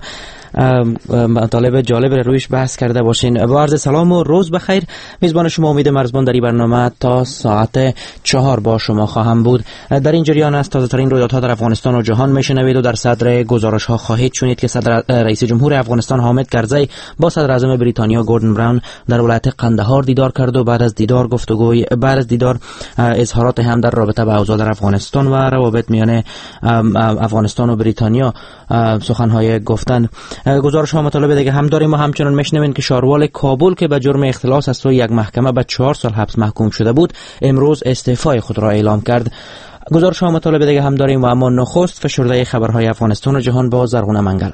مطالب جالب رویش بحث کرده باشین. با عرض سلام و روز بخیر. میزبان شما امید مرزبان در این برنامه تا ساعت چهار با شما خواهم بود. در این جریان است تازه ترین رویدادها در افغانستان و جهان میشنوید و در صدر گزارش ها خواهید شنید که صدر رئیس جمهور افغانستان حامد کرزی با صدر اعظم بریتانیا گوردن براون در ولایت قندهار دیدار کرد و بعد از دیدار گفتگوی بعد از دیدار اظهارات هم در رابطه با اوضاع در افغانستان و روابط میان افغانستان و بریتانیا سخنهای گفتند. گزارش ها مطالب دیگه هم داریم و همچنان میشنوین که شاروال کابل که به جرم اختلاس از سوی یک محکمه به چهار سال حبس محکوم شده بود امروز استعفای خود را اعلام کرد. گزارش ها مطالب دیگه هم داریم و اما نخست فشرده خبرهای افغانستان و جهان با زرغونه منگل.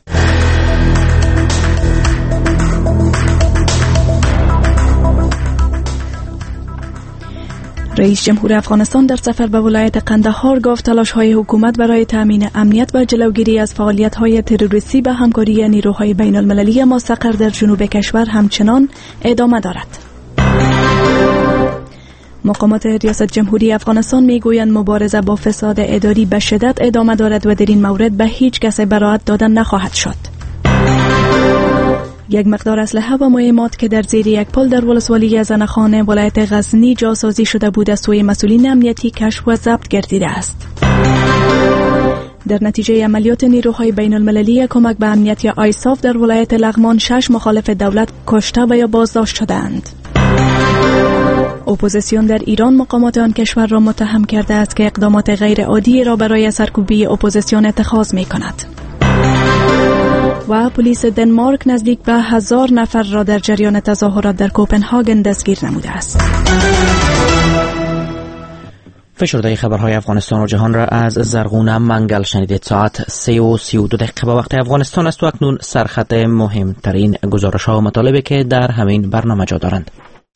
رئیس جمهور افغانستان در سفر به ولایت قندهار گفت تلاش‌های حکومت برای تامین امنیت و جلوگیری از فعالیت‌های تروریستی به همکاری نیروهای بین‌المللی مستقر در جنوب کشور همچنان ادامه دارد. مقامات ریاست جمهوری افغانستان میگویند مبارزه با فساد اداری به شدت ادامه دارد و در این مورد به هیچ کس براءت دادن نخواهد شد. یک مقدار اسلحه و مهمات که در زیر یک پل در ولسوالی زنخانه ولایت غزنی جاسازی شده بود از سوی مسئولین امنیتی کشف و ضبط گردیده است. در نتیجه عملیات نیروهای بین المللی کمک به امنیت یا آیساف در ولایت لغمان شش مخالف دولت کشته و یا بازداشت شدند. اپوزیسیون در ایران مقامات آن کشور را متهم کرده است که اقدامات غیر عادی را برای سرکوبی اپوزیسیون اتخاذ می کند. و پلیس دنمارک نزدیک به هزار نفر را در جریان تظاهرات در کوپنهاگن دستگیر نموده است. فشرده خبرهای افغانستان و جهان را از زرغونه منگل شنیدید. ساعت سه و سی و دو دقیقه به وقت افغانستان است و اکنون سرخط مهمترین گزارش ها و مطالبی که در همین برنامه جا دارند.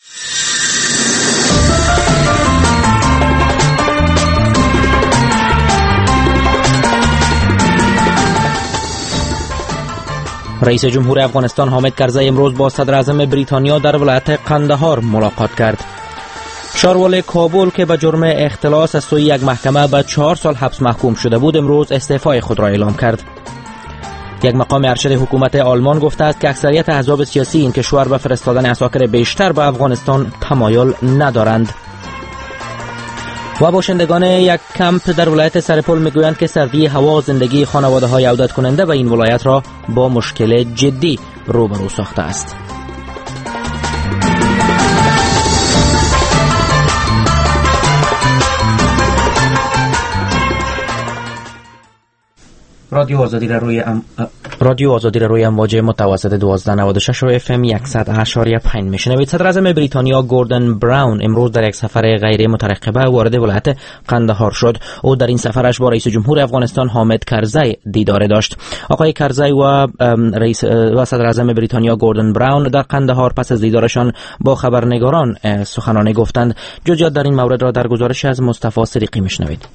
رئیس جمهور افغانستان حامد کرزی امروز با صدر اعظم بریتانیا در ولایت قندهار ملاقات کرد. شاروال کابل که به جرم اختلاس از سوی یک محکمه به چهار سال حبس محکوم شده بود امروز استعفای خود را اعلام کرد. یک مقام ارشد حکومت آلمان گفته است که اکثریت احزاب سیاسی این کشور به فرستادن عساکر بیشتر به افغانستان تمایل ندارند. و باشندگان یک کمپ در ولایت سرپل میگویند که سردی هوا زندگی خانواده های عودت کننده به این ولایت را با مشکل جدی روبرو ساخته است. رادیو آزادی را روی ام... رادیو آزادی را روی امواج متوسط دوازده نود و شش و اف ام صد اشاریه پنج میشنوید. صدر اعظم بریتانیا گوردن براون امروز در یک سفر غیر مترقبه وارد ولایت قندهار شد. او در این سفرش با رئیس جمهور افغانستان حامد کرزی دیدار داشت. آقای کرزی و رئیس و صدر اعظم بریتانیا گوردن براون در قندهار پس از دیدارشان با خبرنگاران سخنرانی گفتند. جزئیات در این مورد را در گزارش از مصطفی صدیقی میشنوید.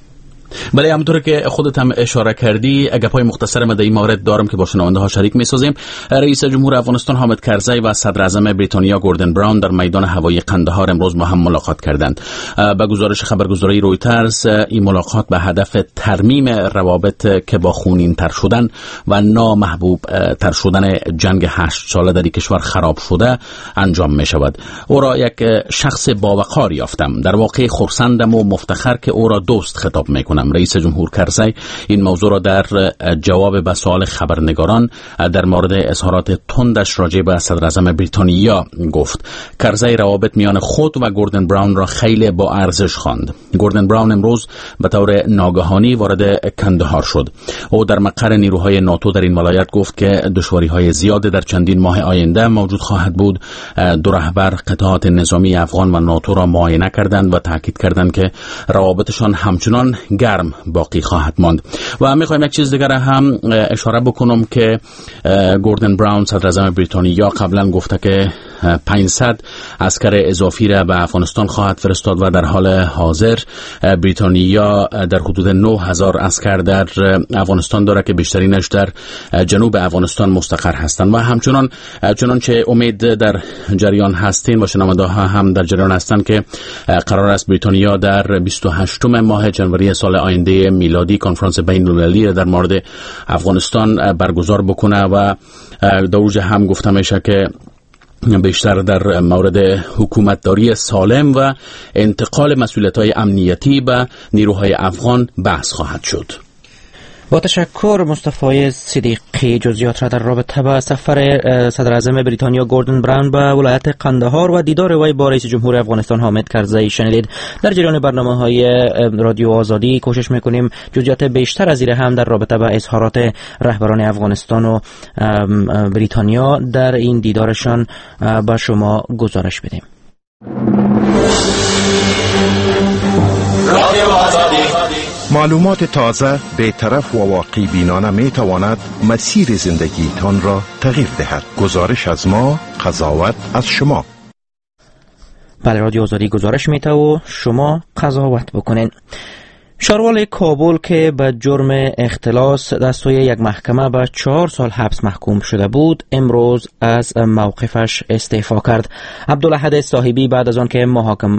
بله، همونطور که خودت هم اشاره کردی، گپای مختصر ما در این مورد دارم که با شنونده ها شریک می‌سازیم. رئیس جمهور افغانستان حامد کرزی و صدر اعظم بریتانیا گوردن براون در میدان هوایی قندهار امروز با هم ملاقات کردند. به گزارش خبرگزاری رویترز، این ملاقات به هدف ترمیم روابط که با خونین تر شدن و نامحبوب تر شدن جنگ هشت ساله در کشور خراب شده انجام می شود. او را یک شخص باوقار یافتم. در واقع خرسندم و مفتخر که او را دوست خطاب می کنم. رئیس جمهور کرزی این موضوع را در جواب به سوال خبرنگاران در مورد اظهارات تندش راجع به صدر اعظم بریتانیا گفت. کرزی روابط میان خود و گوردن براون را خیلی با ارزش خواند. گوردن براون امروز به طور ناگهانی وارد کندهار شد. او در مقر نیروهای ناتو در این ولایت گفت که دشواری‌های زیاد در چندین ماه آینده موجود خواهد بود. دو رهبر قطعات نظامی افغان و ناتو را معاینه کردند و تاکید کردند که روابطشان همچنان گرم باقی خواهد ماند. و میخوایم یک چیز دیگر هم اشاره بکنم که گوردن براون صدر اعظم بریتانیا قبلا گفته که پانصد عسکر اضافی را به افغانستان خواهد فرستاد و در حال حاضر بریتانیا در حدود نه هزار عسکر در افغانستان داره که بیشترینش در جنوب افغانستان مستقر هستند و همچنان چنانچه امید در جریان هستین و شنونده ها هم در جریان هستند که قرار است بریتانیا در بیست و هشتم ماه جنوری سال آینده میلادی کنفرانس بین المللی در مورد افغانستان برگزار بکنه و در اوج هم گفته میشه که بیشتر در مورد حکومتداری سالم و انتقال مسئولیت‌های امنیتی به نیروهای افغان بحث خواهد شد. با تشکر مصطفی صدیقی. جزئیات را در رابطه با سفر صدر اعظم بریتانیا گوردن براون به ولایت قندهار و دیدار وی با رئیس جمهور افغانستان حامد کرزی شنیدید. در جریان برنامه‌های رادیو آزادی کوشش می‌کنیم جزئیات بیشتر از این هم در رابطه با اظهارات رهبران افغانستان و بریتانیا در این دیدارشان با شما گزارش بدیم. رادیو آزادی، معلومات تازه، بی‌طرف و واقعی بینانه می تواند مسیر زندگی تان را تغییر دهد. گزارش از ما، قضاوت از شما. بله، رادیو آزادی گزارش میته و شما قضاوت بکنین. شاروال کابل که به جرم اختلاس در سوی یک محکمه به چهار سال حبس محکوم شده بود، امروز از موقفش استعفا کرد. عبدالاحد صاحبی بعد از آن که محاکم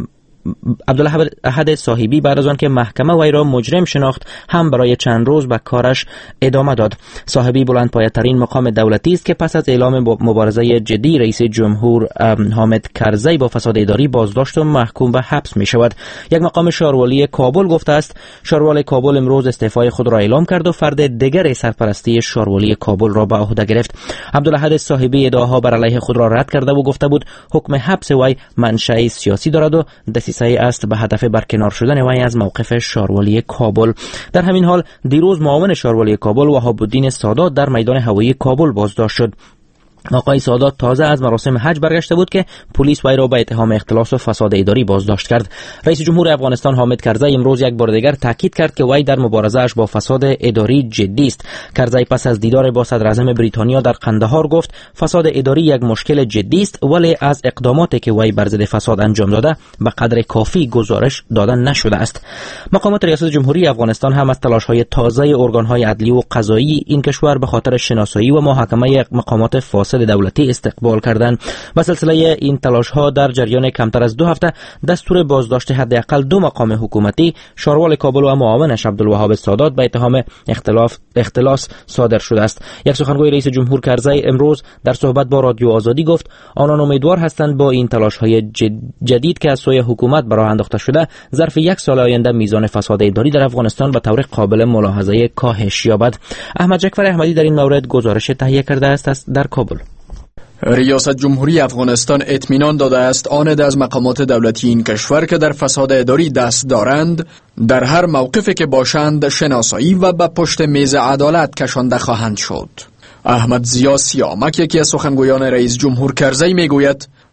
عبدالاحد صاحبی بعد از آن که محکمه وی را مجرم شناخت هم برای چند روز به کارش ادامه داد. صاحبی بلندپایه‌ترین مقام دولتی است که پس از اعلام مبارزه جدی رئیس جمهور حامد کرزی با فساد اداری بازداشت و محکوم به حبس می شود. یک مقام شاروالی کابل گفته است شاروال کابل امروز استعفای خود را اعلام کرد و فرد دیگر سرپرستی شاروالی کابل را به عهده گرفت. عبدالاحد صاحبی ادعاها بر علیه خود را رد کرده و گفته بود حکم حبس وی منشأ سیاسی دارد و دسیسه است به هدف برکنار شدن وی از موقف شاروالی کابل. در همین حال دیروز معاون شاروالی کابل وهاب الدین سادات در میدان هوایی کابل بازداشت شد. آقای سادات تازه از مراسم حج برگشته بود که پلیس وی را به اتهام اختلاس و فساد اداری بازداشت کرد. رئیس جمهور افغانستان حامد کرزی امروز یک بار دیگر تاکید کرد که وی در مبارزه‌اش با فساد اداری جدی است. کرزی پس از دیدار با صدر اعظم بریتانیا در قندهار گفت فساد اداری یک مشکل جدی است ولی از اقداماتی که وی بر ضد فساد انجام داده به قدر کافی گزارش دادن نشده است. مقامات ریاست جمهوری افغانستان هم از تلاش‌های تازه ارگان‌های عدلی و قضایی این کشور به خاطر شناسایی و محاکمه مقامات فاسد دولتی استقبال کردند. و سلسله این تلاش ها در جریان کمتر از دو هفته دستور بازداشت حداقل دو مقام حکومتی، شاروال کابل و معاونش عبدالوهاب سادات به اتهام اختلاف اختلاس صادر شده است. یک سخنگوی رئیس جمهور کرزی امروز در صحبت با رادیو آزادی گفت آنان امیدوار هستند با این تلاش های جدید که از سوی حکومت به راه انداخته شده ظرف یک سال آینده میزان فساد اداری در افغانستان به طور قابل ملاحظه کاهش یابد. احمد جعفر احمدی در این مورد گزارش تهیه کرده است در کابل. ریاست جمهوری افغانستان اطمینان داده است آن از مقامات دولتی این کشور که در فساد اداری دست دارند در هر موقفی که باشند شناسایی و به پشت میز عدالت کشانده خواهند شد. احمد ضیا سیامک یکی از سخنگویان رئیس جمهور کرزی میگوید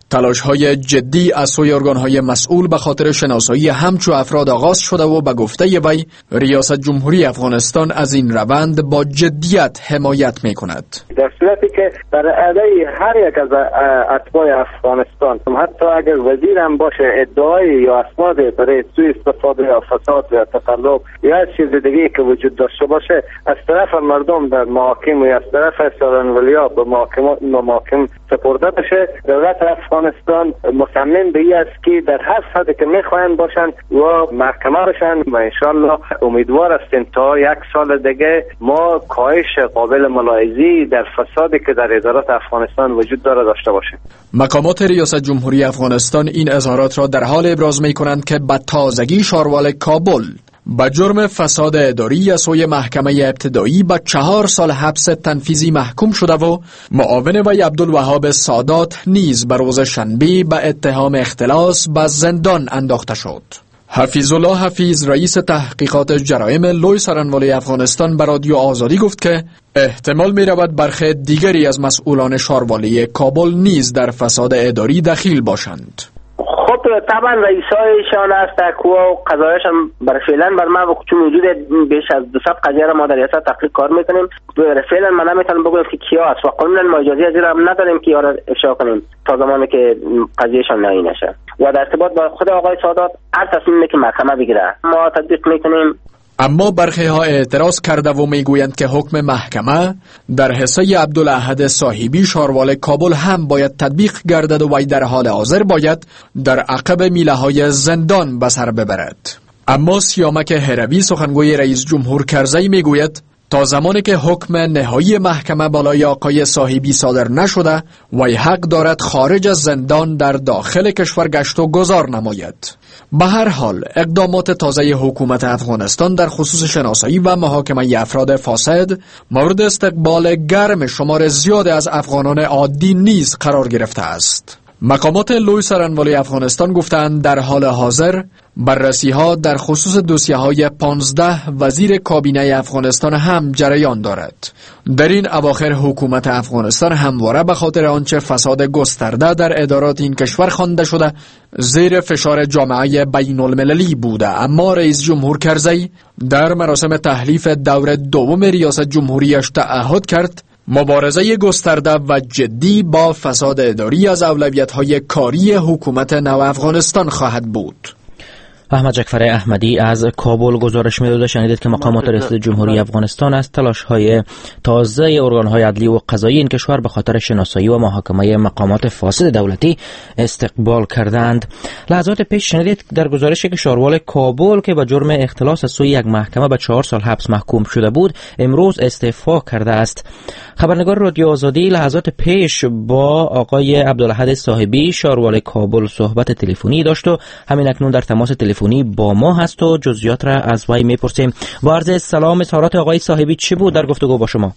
تلاش‌های جدی از سوی ارگان‌های مسئول به خاطر شناسایی همچو افراد آغاز شده و به گفته وی ریاست جمهوری افغانستان از این روند با جدیت حمایت می‌کند. در صورتی که در علیه هر یک از اتباع افغانستان، حتی اگر وزیر هم باشه، ادعای یا اسناد برای سوء استفاده یا فساد یا تقلب یا هر چیز دیگه که وجود داشته باشه از طرف مردم در محاکم و از طرف سالن‌ولیا به محاکم محاکم سپرده بشه، دولت افغانستان مصمم به این است که در هر سطحی که میخواین باشن و محکمه بشن و انشالله امیدوار هستیم تا یک سال دیگه ما کاهش قابل ملاحظه‌ای در فسادی که در ادارات افغانستان وجود داره داشته باشیم. مقامات ریاست جمهوری افغانستان این اظهارات را در حال ابراز می‌کنند که به تازگی شاروال کابل با جرم فساد اداری از سوی محکمه ابتدایی به چهار سال حبس تنفیذی محکوم شده و معاون وی عبدالوهاب سادات نیز به روز شنبه به اتهام اختلاس به زندان انداخته شد. حفیظ الله حفیظ رئیس تحقیقات جرایم لوی سرانوالی افغانستان به رادیو آزادی گفت که احتمال می رود برخی دیگری از مسئولان شاروالی کابل نیز در فساد اداری دخیل باشند. خب طبعا رئیسایشان است که و قضایش هم بر فعلا بر ما چون وجود بیش از دو صد قضیه را ما در ریاست تحقیق کار میکنیم، فعلا من نمیتونم بگم که کیا است و قانونا ما اجازه از هم نداریم که را افشا کنیم تا زمانی که قضیهشان نهایی نشه و در ارتباط با خود آقای سادات هر تصمیمی که محکمه بگیره ما تطبیق میکنیم. اما برخی ها اعتراض کرده و میگویند که حکم محکمه در حصه عبدالاحد صاحبی شاروال کابل هم باید تطبیق گردد و وی در حال حاضر باید در عقب میله های زندان به سر ببرد. اما سیامک هروی سخنگوی رئیس جمهور کرزی میگوید تا زمانی که حکم نهایی محکمه بالای آقای صاحبی صادر نشده وی حق دارد خارج از زندان در داخل کشور گشت و گذار نماید. به هر حال اقدامات تازه حکومت افغانستان در خصوص شناسایی و محاکمه افراد فاسد مورد استقبال گرم شمار زیاد از افغانان عادی نیز قرار گرفته است. مقامات لوی سرانوالی افغانستان گفتند در حال حاضر بررسی ها در خصوص دوسیه های پانزده وزیر کابینه افغانستان هم جریان دارد. در این اواخر حکومت افغانستان همواره به خاطر آنچه فساد گسترده در ادارات این کشور خوانده شده زیر فشار جامعه بین المللی بوده، اما رئیس جمهور کرزی در مراسم تحلیف دور دوم ریاست جمهوریش تعهد کرد مبارزه گسترده و جدی با فساد اداری از اولویت‌های کاری حکومت نو افغانستان خواهد بود. احمد جعفر احمدی از کابل گزارش می‌داده. شنیدید که مقامات ریاست جمهوری افغانستان از تلاش‌های تازه ارگان‌های عدلی و قضایی این کشور به خاطر شناسایی و محاکمه مقامات فاسد دولتی استقبال کردند. لحظات پیش شنیدید در گزارشی که شاروال کابل که به جرم اختلاس از سوی یک محکمه به چهار سال حبس محکوم شده بود امروز استعفا کرده است. خبرنگار رادیو آزادی لحظات پیش با آقای عبدالاحد صاحبی شاروال کابل صحبت تلفنی داشت و همین اکنون در تماس تلفنی با ما هست و جزئیات را از وی میپرسیم. با عرض سلام، اظهارات آقای صاحبی چی بود در گفتگو با شما؟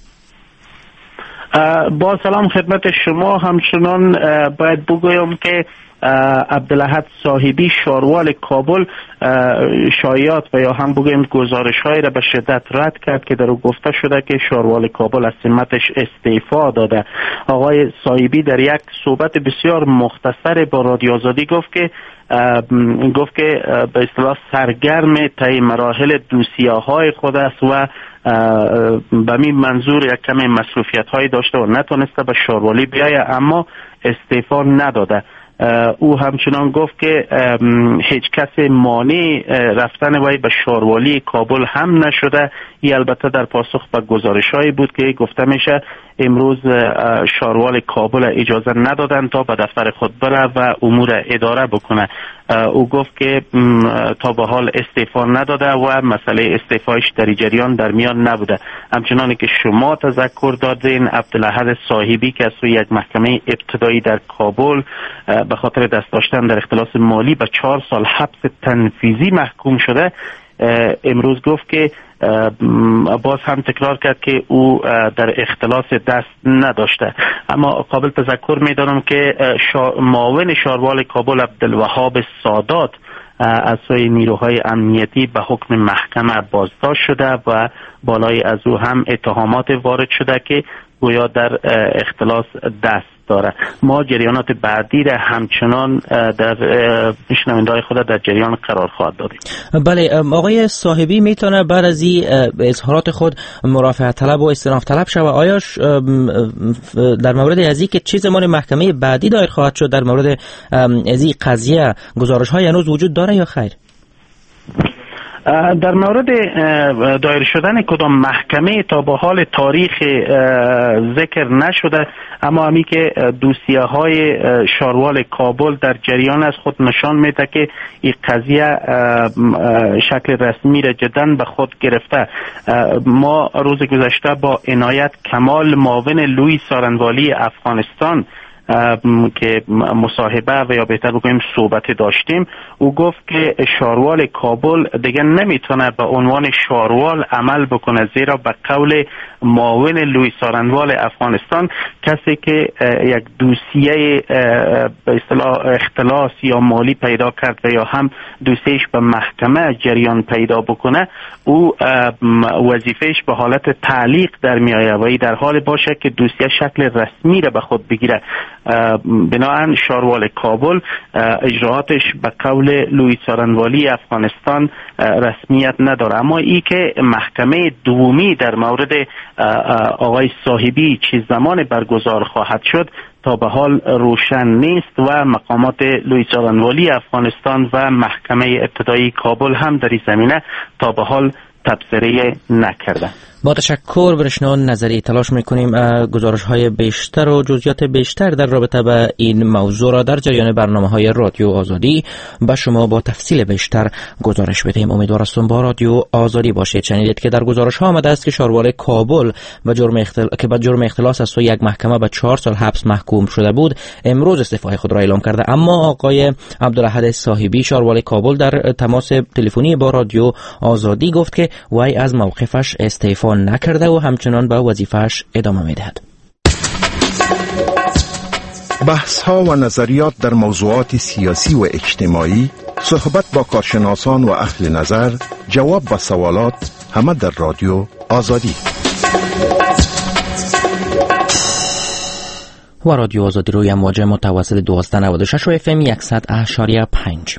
با سلام خدمت شما. همچنان باید بگویم که عبدالاحد صاحبی شاروال کابل شایعات و یا هم بگویم گزارش‌هایی را به شدت رد کرد که در او گفته شده که شاروال کابل از سمتش استعفا داده. آقای صاحبی در یک صحبت بسیار مختصر با رادیو آزادی گفت که گفت که به اصطلاح سرگرم طی مراحل دوسیه‌های خود است و به این منظور یک کمی مصروفیت‌هایی داشته و نتونسته به شاروالی بیاید، اما استعفا نداده. او همچنان گفت که هیچ کس مانع رفتن وی به شاروالی کابل هم نشده. این البته در پاسخ به گزارش‌هایی بود که گفته میشه امروز شاروال کابل اجازه ندادن تا به دفتر خود بره و امور اداره بکنه. او گفت که تا به حال استعفا نداده و مسئله استعفایش در جریان در میان نبوده. همچنانی که شما تذکر دادین عبدالاحد صاحبی که از سوی یک محکمه ابتدایی در کابل به خاطر دست داشتن در اختلاس مالی به چهار سال حبس تنفیذی محکوم شده، امروز گفت که باز هم تکرار کرد که او در اختلاس دست نداشته. اما قابل تذکر می‌دانم که شا... معاون شاروال کابل عبدالوهاب سادات از سوی نیروهای امنیتی به حکم محکمه بازداشت شده و بالای از او هم اتهامات وارد شده که گویا در اختلاس دست داره. ما جریانات بعدی را همچنان در شنونده‌های خود در جریان قرار خواهد دادیم. بله، آقای صاحبی میتونه بعد از این اظهارات خود مرافعه طلب و استئناف طلب شود؟ آیا در مورد از این که چه زمان محکمه بعدی دایر خواهد شد در مورد از این قضیه گزارش های هنوز وجود داره یا خیر؟ در مورد دایر شدن کدام محکمه تا به حال تاریخ ذکر نشده، اما همی که دوسیه های شاروال کابل در جریان از خود نشان میده که این قضیه شکل رسمی را جداً به خود گرفته. ما روز گذشته با عنایت کمال معاون لویی سارنوالی افغانستان که مصاحبه و یا بهتر بگوییم صحبت داشتیم، او گفت که شاروال کابل دیگه نمیتونه به عنوان شاروال عمل بکنه، زیرا به قول معاون لویی سارنوال افغانستان کسی که یک دوسیه به اصطلاح اختلاس یا مالی پیدا کرد و یا هم دوسیهش به محکمه جریان پیدا بکنه، او وظیفهش به حالت تعلیق در میآید و در حال باشه که دوسیه شکل رسمی را به خود بگیره. بنابراین شاروال کابل اجراعاتش به قول لویی سارنوالی افغانستان رسمیت نداره، اما ای که محکمه دومی در مورد آقای صاحبی چه زمان برگزار خواهد شد تا به حال روشن نیست و مقامات لویی سارنوالی افغانستان و محکمه ابتدایی کابل هم در این زمینه تا به حال تبصره نکرده. با تشکر برشنان نظری تلاش میکنیم گزارش های بیشتر و جزئیات بیشتر در رابطه با این موضوع را در جریان برنامه های رادیو آزادی به شما با تفصیل بیشتر گزارش بدهیم. امیدوار هستم با رادیو آزادی باشید. شنیدید که در گزارش ها آمده است که شاروال کابل به جرم اختل... که به جرم اختلاس از سوی یک محکمه به چهار سال حبس محکوم شده بود، امروز استعفای خود را اعلام کرده. اما آقای عبدالاحد صاحبی شاروال کابل در تماس تلفنی با رادیو آزادی گفت که وی از موقفش استعفا نکرده و همچنان به وظیفه‌اش ادامه می‌دهد. بحث ها و نظریات در موضوعات سیاسی و اجتماعی، صحبت با کارشناسان و اهل نظر، جواب به سوالات، همه در رادیو آزادی. و رادیو آزادی روی امواج متوسط دویست و نود و شش و اف ام صد و پنج.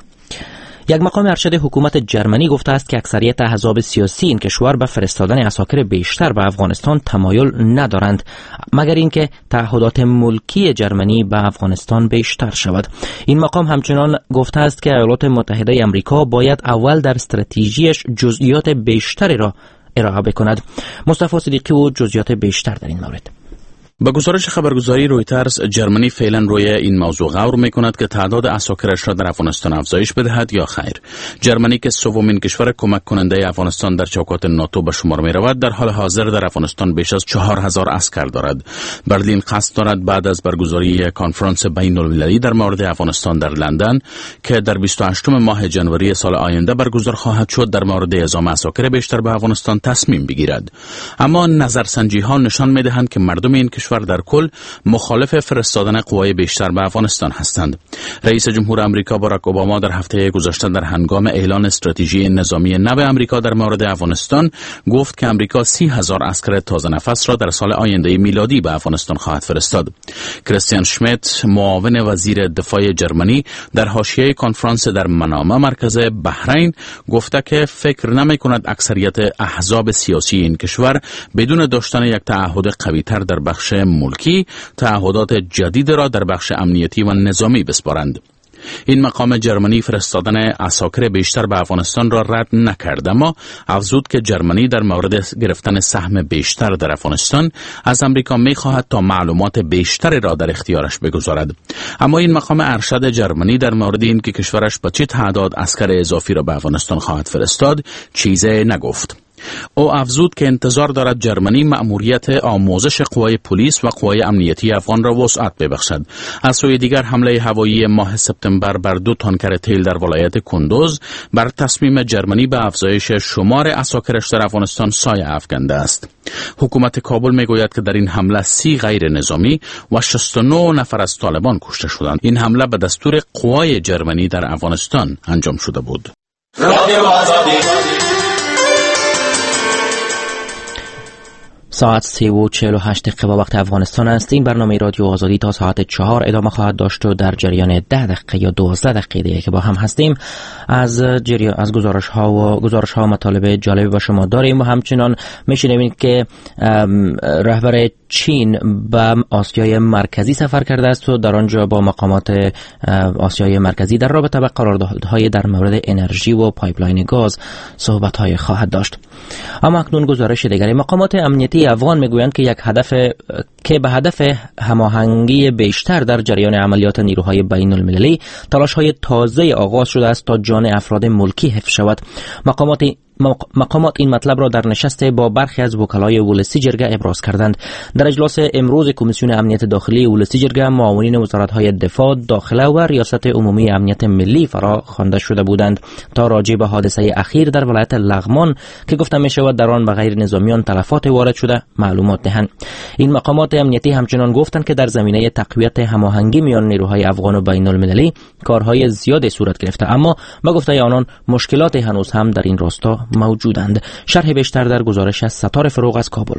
یک مقام ارشد حکومت جرمنی گفته است که اکثریت احزاب سیاسی این کشور به فرستادن عساکر بیشتر به افغانستان تمایل ندارند، مگر اینکه تعهدات ملکی جرمنی به افغانستان بیشتر شود. این مقام همچنان گفته است که ایالات متحده آمریکا باید اول در استراتژیش جزئیات بیشتری را ارائه بکند. مصطفی صدیقی و جزئیات بیشتر در این مورد. با گزارش خبرگزاری رویترز، جرمنی فعلا روی این موضوع غور میکند که تعداد عساکرش را در افغانستان افزایش بدهد یا خیر. جرمنی که سومین کشور کمک کننده افغانستان در چوکات ناتو به شمار می رود، در حال حاضر در افغانستان بیش از چهار هزار عسکر دارد. برلین قصد دارد بعد از برگزاری کنفرانس بین المللی در مورد افغانستان در لندن که در بیست و هشتم ماه ژانویه سال آینده برگزار خواهد شد، در مورد اعزام عساکر بیشتر به افغانستان تصمیم بگیرد. اما نظرسنجی ها نشان میدهند که مردم این در کل مخالف فرستادن قوای بیشتر به افغانستان هستند. رئیس جمهور آمریکا باراک اوباما در هفته گذشته در هنگام اعلان استراتژی نظامی نو آمریکا در مورد افغانستان گفت که آمریکا سی هزار عسکر تازه نفس را در سال آینده میلادی به افغانستان خواهد فرستاد. کریستیان شمیت، معاون وزیر دفاع جرمنی، در حاشیه کنفرانس در منامه مرکز بحرین گفته که فکر نمی‌کند اکثریت احزاب سیاسی این کشور بدون داشتن یک تعهد قوی‌تر در بخش ملکی تعهدات جدید را در بخش امنیتی و نظامی بسپارند. این مقام جرمنی فرستادن عساکر بیشتر به افغانستان را رد نکرد، اما افزود که جرمنی در مورد گرفتن سهم بیشتر در افغانستان از امریکا می خواهد تا معلومات بیشتری را در اختیارش بگذارد. اما این مقام ارشد جرمنی در مورد این که کشورش با چه تعداد عسکر اضافی را به افغانستان خواهد فرستاد چیزی نگفت. او افزود که انتظار دارد جرمنی مأموریت آموزش قوای پلیس و قوای امنیتی افغان را وسعت ببخشد. از سوی دیگر حمله هوایی ماه سپتامبر بر دو تانکر تیل در ولایت کندوز بر تصمیم جرمنی به افزایش شمار عساکرش در افغانستان سایه افکنده است. حکومت کابل میگوید که در این حمله سی غیر نظامی و شصت و نه نفر از طالبان کشته شدند. این حمله به دستور قوای جرمنی در افغانستان انجام شده بود. ساعت سه و چهل و هشت دقیقه با وقت افغانستان است. این برنامه رادیو آزادی تا ساعت چهار ادامه خواهد داشت و در جریان ده دقیقه یا دوازده دقیقه دیگه که با هم هستیم از جریان از گزارش ها و گزارش ها مطالب جالبی با شما داریم و همچنان میشنوید که رهبر چین به آسیای مرکزی سفر کرده است و در آنجا با مقامات آسیای مرکزی در رابطه با قراردادهای در مورد انرژی و پایپلاین گاز صحبت‌های خواهد داشت. اما اکنون گزارش دیگری. مقامات امنیتی افغان میگویند که یک هدف که به هدف هماهنگی بیشتر در جریان عملیات نیروهای بین المللی تلاش‌های تازه آغاز شده است تا جان افراد ملکی حفظ شود. مقامات مقامات این مطلب را در نشست با برخی از وکلای ولسی جرگه ابراز کردند. در اجلاس امروز کمیسیون امنیت داخلی ولسی جرگه معاونین وزارت‌های دفاع، داخله و ریاست عمومی امنیت ملی فرا خوانده شده بودند تا راجع به حادثه اخیر در ولایت لغمان که گفته می شود در آن به غیر نظامیان تلفات وارد شده معلومات دهند. این مقامات امنیتی همچنان گفتند که در زمینه تقویت هماهنگی میان نیروهای افغان و بین المللی کارهای زیادی صورت گرفته، اما با گفته آنان مشکلات هنوز هم در این راستا موجودند. شرح بیشتر در گزارش از ستار فروغ از کابل.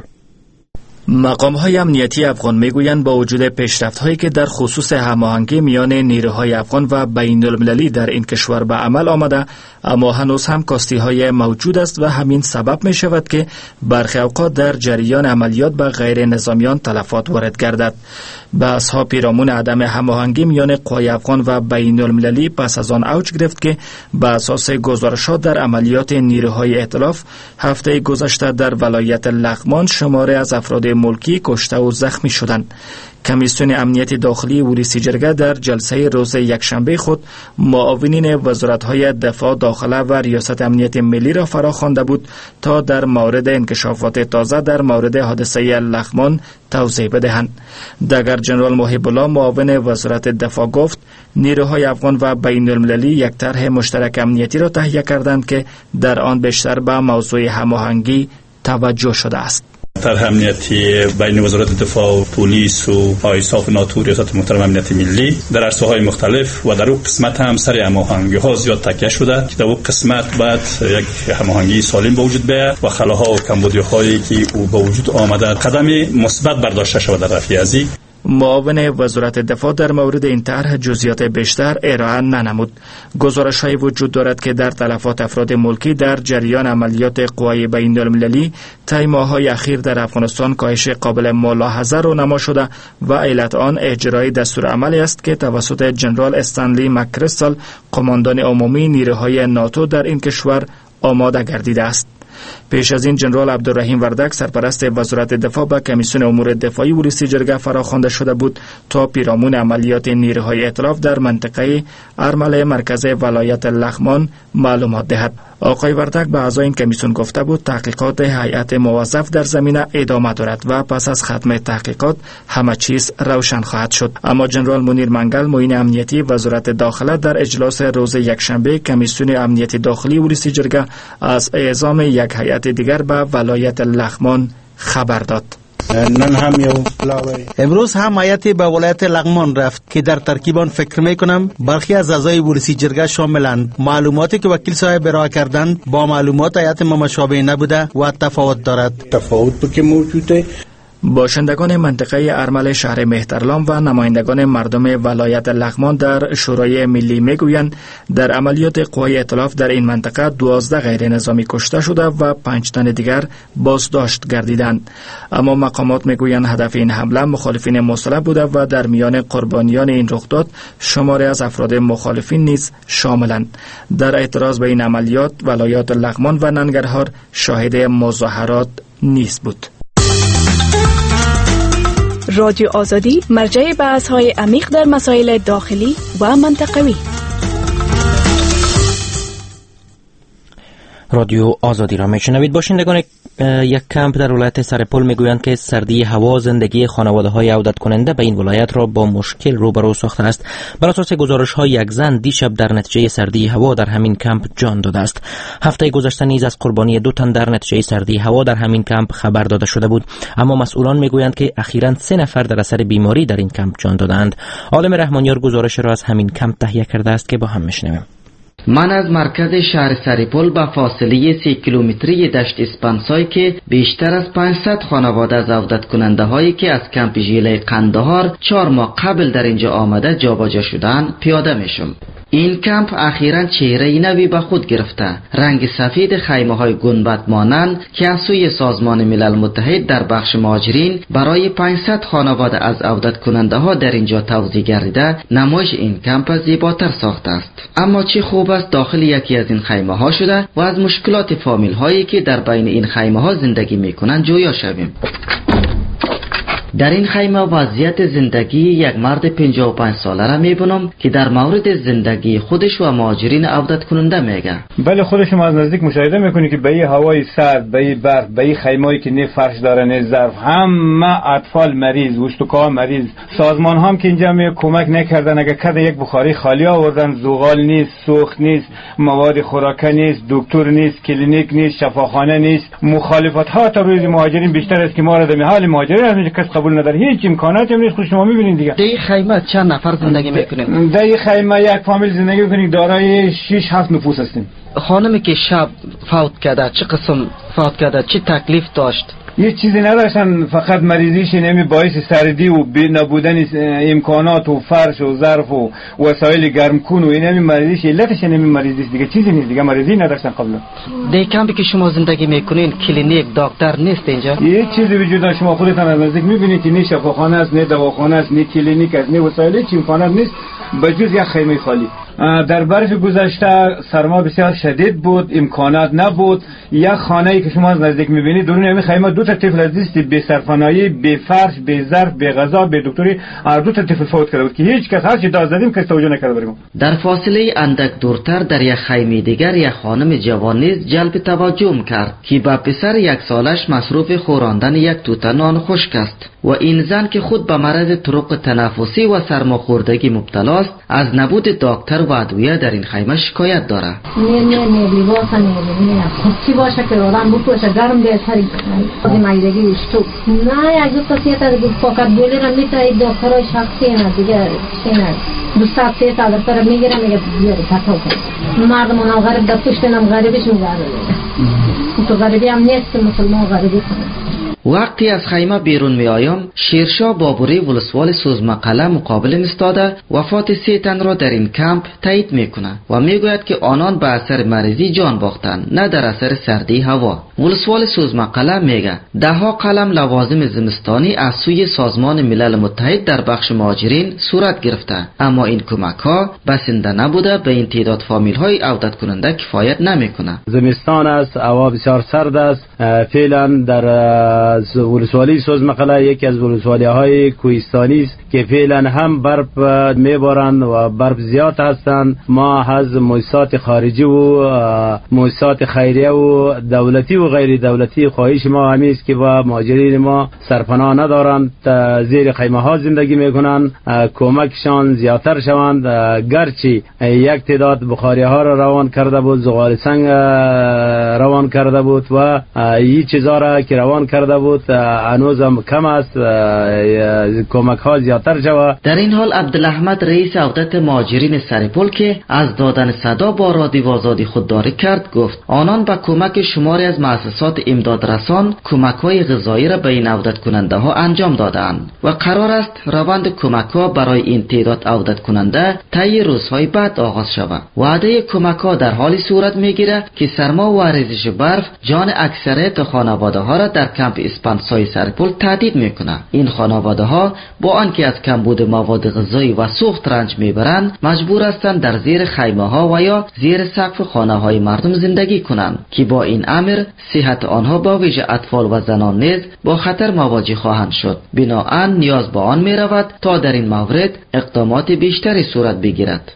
مقام‌های امنیتی افغان میگویند با وجود پیشرفت‌هایی که در خصوص هماهنگی میان نیروهای افغان و بین المللی در این کشور به عمل آمده، اما هنوز هم کاستی‌های موجود است و همین سبب می شود که برخی اوقات در جریان عملیات به غیر نظامیان تلفات وارد گردد. بحث‌ها پیرامون عدم هماهنگی میان قوای افغان و بین المللی پس از آن اوج گرفت که به اساس گزارشات در عملیات نیروهای ائتلاف هفته گذشته در ولایت لغمان شماری از افراد ملکی کشته و زخمی شدند. کمیسیون امنیت داخلی ولسی جرگه در جلسه روز یکشنبه خود معاونین وزارت‌های دفاع، داخله و ریاست امنیت ملی را فرا خوانده بود تا در مورد انکشافات تازه در مورد حادثه لغمان توضیح بدهند. دگر جنرال محب الله معاون وزارت دفاع گفت نیروهای افغان و بین المللی یک طرح مشترک امنیتی را تهیه کردند که در آن بیشتر به موضوع هماهنگی توجه شده است. طرح امنیتی بین وزارت دفاع و پلیس و آیساف ناتو ریاست محترم امنیت ملی در عرصه‌های مختلف و در اون قسمت هم سر هماهنگی‌ها زیاد تاکید شده که در اون قسمت بعد یک هماهنگی سالم به وجود بیاید و خلاها و کمبودی‌هایی که او به وجود آمده قدم مثبت برداشته شود در رفع ازی. معاون وزارت دفاع در مورد این طرح جزئیات بیشتر ارائه ننمود. گزارش‌های وجود دارد که در تلفات افراد ملکی در جریان عملیات قوای بین المللی طی ماه‌های اخیر در افغانستان کاهش قابل ملاحظه رونما شده و علت آن اجرای دستورالعملی است که توسط جنرال استنلی مکریستال قماندان عمومی نیروهای ناتو در این کشور آماده گردیده است. پیش از این جنرال عبدالرحیم وردک سرپرست وزارت دفاع به کمیسیون امور دفاعی ولسی جرگه فراخوانده شده بود تا پیرامون عملیات نیروهای ائتلاف در منطقه ارمله مرکز ولایت لغمان معلومات دهد. آقای وردک به اعضای این کمیسیون گفته بود تحقیقات هیئت موظف در زمینه ادامه دارد و پس از ختم تحقیقات همه چیز روشن خواهد شد. اما جنرال منیر منگل معین امنیتی وزارت داخله در اجلاس روز یکشنبه کمیسیون امنیت داخلی ولسی جرگه از اعزام یک هیئت دیگر به ولایت لغمان خبر داد. امروز هم هیئتی به ولایت لغمان رفت که در ترکیبان فکر میکنم برخی از اعضای ولسی جرگه شاملند. معلوماتی که وکیل صاحب ارائه کردند با معلومات هیئت ما مشابه نبوده و تفاوت دارد. تفاوت که موجوده. باشندگان منطقه ارمل شهر مهترلام و نمایندگان مردم ولایت لغمان در شورای ملی میگویند در عملیات قوای ائتلاف در این منطقه دوازده غیر نظامی کشته شده و پنج تن دیگر بازداشت گردیدند. اما مقامات میگویند هدف این حمله مخالفین مسلح بوده و در میان قربانیان این رخداد شماری از افراد مخالفین نیز شاملند. در اعتراض به این عملیات ولایات لغمان و ننگرهار شاهد مظاهرات نیز بود. رادیو آزادی مرجع بحث‌های عمیق در مسائل داخلی و منطقوی. رادیو آزادی را میشنوید. باشندگان یک کمپ در ولایت سرپل میگویند که سردی هوا زندگی خانواده‌های عودت کننده به این ولایت را با مشکل روبرو ساخته است. بر اساس گزارش‌های یک زن دیشب در نتیجه سردی هوا در همین کمپ جان داده است. هفته گذشته نیز از قربانی دو تن در نتیجه سردی هوا در همین کمپ خبر داده شده بود، اما مسئولان میگویند که اخیراً سه نفر در اثر بیماری در این کمپ جان دادند. عالم رحمانیار گزارش را از همین کمپ تهیه کرده است که با هم میشنویم. من از مرکز شهر سریپول به فاصله سی کیلومتری دشت اسپنسای که بیشتر از پانصد خانواده از عودت کننده هایی که از کمپ ژیله قندهار چهار ماه قبل در اینجا آمده جابجا شدن پیاده میشم. این کمپ اخیراً چهره نوی به خود گرفته. رنگ سفید خیمه های گنبد مانند که از سوی سازمان ملل متحد در بخش مهاجرین برای پانصد خانواده از عودت کننده ها در اینجا توزیع گردیده نمایش این کمپ زیباتر ساخته است. اما چه خوب است داخل یکی از این خیمه ها شده و از مشکلات فامیل هایی که در بین این خیمه ها زندگی میکنند جویا شویم. در این خیمه وضعیت زندگی یک مرد پنجاه و پنج ساله را میبینم که در مورد زندگی خودش و مهاجرین عودت کننده میگه. بله خودش ما از نزدیک مشاهده میکنی که به این هوای سرد، به این برف، به این خیمه‌ای که نه فرش داره نه ظرف، همه اطفال مریض، وشتوکا مریض، سازمان هم که اینجا می کمک نکردن. اگه کد یک بخاری خالی آوردن، زغال نیست، سوخت نیست، مواد خوراکی نیست، دکتر نیست، کلینیک نیست، شفاخانه نیست. مخالفت ها تا روز مهاجرین بیشتر است که ما را در حال مهاجرین از کس قبول نداره. هیچ امکاناتی هم نیست. خود شما میبینید دیگه. در این خیمه چند نفر زندگی میکنیم؟ در این خیمه یک فامیل زندگی میکنیم، دارای شش هفت نفوس هستیم. خانمی که شب فوت کرده چه قسم فوت کرده، چه تکلیف داشت؟ یه چیزی نداشتن، فقط مریضیش نمی باعث سردی و بی نبودن امکانات و فرش و ظرف و وسایل گرمکون و اینمی مریضیش علتش نمی مریضیش دیگه، چیزی نیست دیگه، مریضی نداشتن قبل. در کمپی که شما زندگی میکنین کلینیک دکتر نیست اینجا؟ یه چیزی وجود داره، شما خودتون از نزدیک میبینید که نه شفاخانه است، نه دواخانه است، نه کلینیک است، نه وسایل، هیچ امکانات نیست بجز یک خیمه خالی. در برف گذشته سرما بسیار شدید بود، امکانات نبود. یک خانه‌ای که شما از نزدیک می‌بینید درون همین خیمه دو تا طفل عزیز بی سرپناهی، بی فرش، بی ظرف، بی غذا، بی دکتری، هر دو تا طفل فوت کرده بود که هیچ کس هر چی داد زدیم کس توجه نکرد بریم. در فاصله اندک دورتر در یک خیمه دیگر یک خانم جوان نیز جلب توجه کرد که با پسر یک سالش مصروف خوراندن یک توته نان خشک است و این زن که خود به مرض طرق تنفسی و سرماخوردگی مبتلا است از نبود دکتر و ادویه در این خیمه شکایت داره. نه نه نه لیباس نه نه خب چی باشه که آدم بپوشه گرم بهتری از مایدگی تو نه یک دو تا سیت از فقط گولی را میتای دکترای شخصی نه دیگه چی نه دوست سه تا دکتر میگیره میگه بیاری پتو کن مردم اون غریب در پشتنم غریبش میگه تو غریبی هم نیست که مسلمان غریبی کنه. وقتی از خیمه بیرون می آیم شیرشاه بابوری ولسوال سوزمقله مقابل ایستاده وفات سه تن را در این کمپ تایید میکنه و میگوید که آنان به اثر مریضی جان باختند نه در اثر سردی هوا. ولسوال سوزمقله میگه ده ها قلم لوازم زمستانی از سوی سازمان ملل متحد در بخش مهاجرین صورت گرفته، اما این کمک ها بسنده نبوده به این تعداد فامیل های عودت کننده کفایت نمیکنه. زمستان است، هوا بسیار سرد است. فعلا در ولسوالی سوزمقله یکی از ولسوالی های کوهستانی است که فعلا هم برف میبارند و برف زیاد هستند. ما از مؤسسات خارجی و مؤسسات خیریه و دولتی و غیر دولتی خواهش ما همین است که با مهاجرین ما سرپناه ندارند، زیر خیمه ها زندگی میکنند، کمکشان زیادتر شوند. گرچه یک تعداد بخاری ها را روان کرده بود، زغال سنگ روان کرده بود و این چیزا را که روان کرده بود هنوز هم کم است، کمک ها زیادتر شود. در این حال عبدالاحمد رئیس عودت مهاجرین سریپول که از دادن صدا با رادیو آزادی خودداری کرد گفت آنان با کمک شماری از مؤسسات امدادرسان کمک های غذایی را به این عودت کننده ها انجام دادند و قرار است روند کمک ها برای این تعداد عودت کننده طی روزهای بعد آغاز شود. وعده کمک ها در حالی صورت میگیره که سرما و ریزش برف جان اکثریت خانواده ها را در کمپ اسپنسای سریپول تهدید میکنه. این خانواده ها با آنکه از کمبود مواد غذایی و سوخت رنج میبرند مجبور هستند در زیر خیمه ها و یا زیر سقف خانه های مردم زندگی کنند که با این امر صحت آنها با ویژه اطفال و زنان نیز با خطر مواجه خواهند شد. بنابراین نیاز به آن میرود تا در این مورد اقدامات بیشتری صورت بگیرد.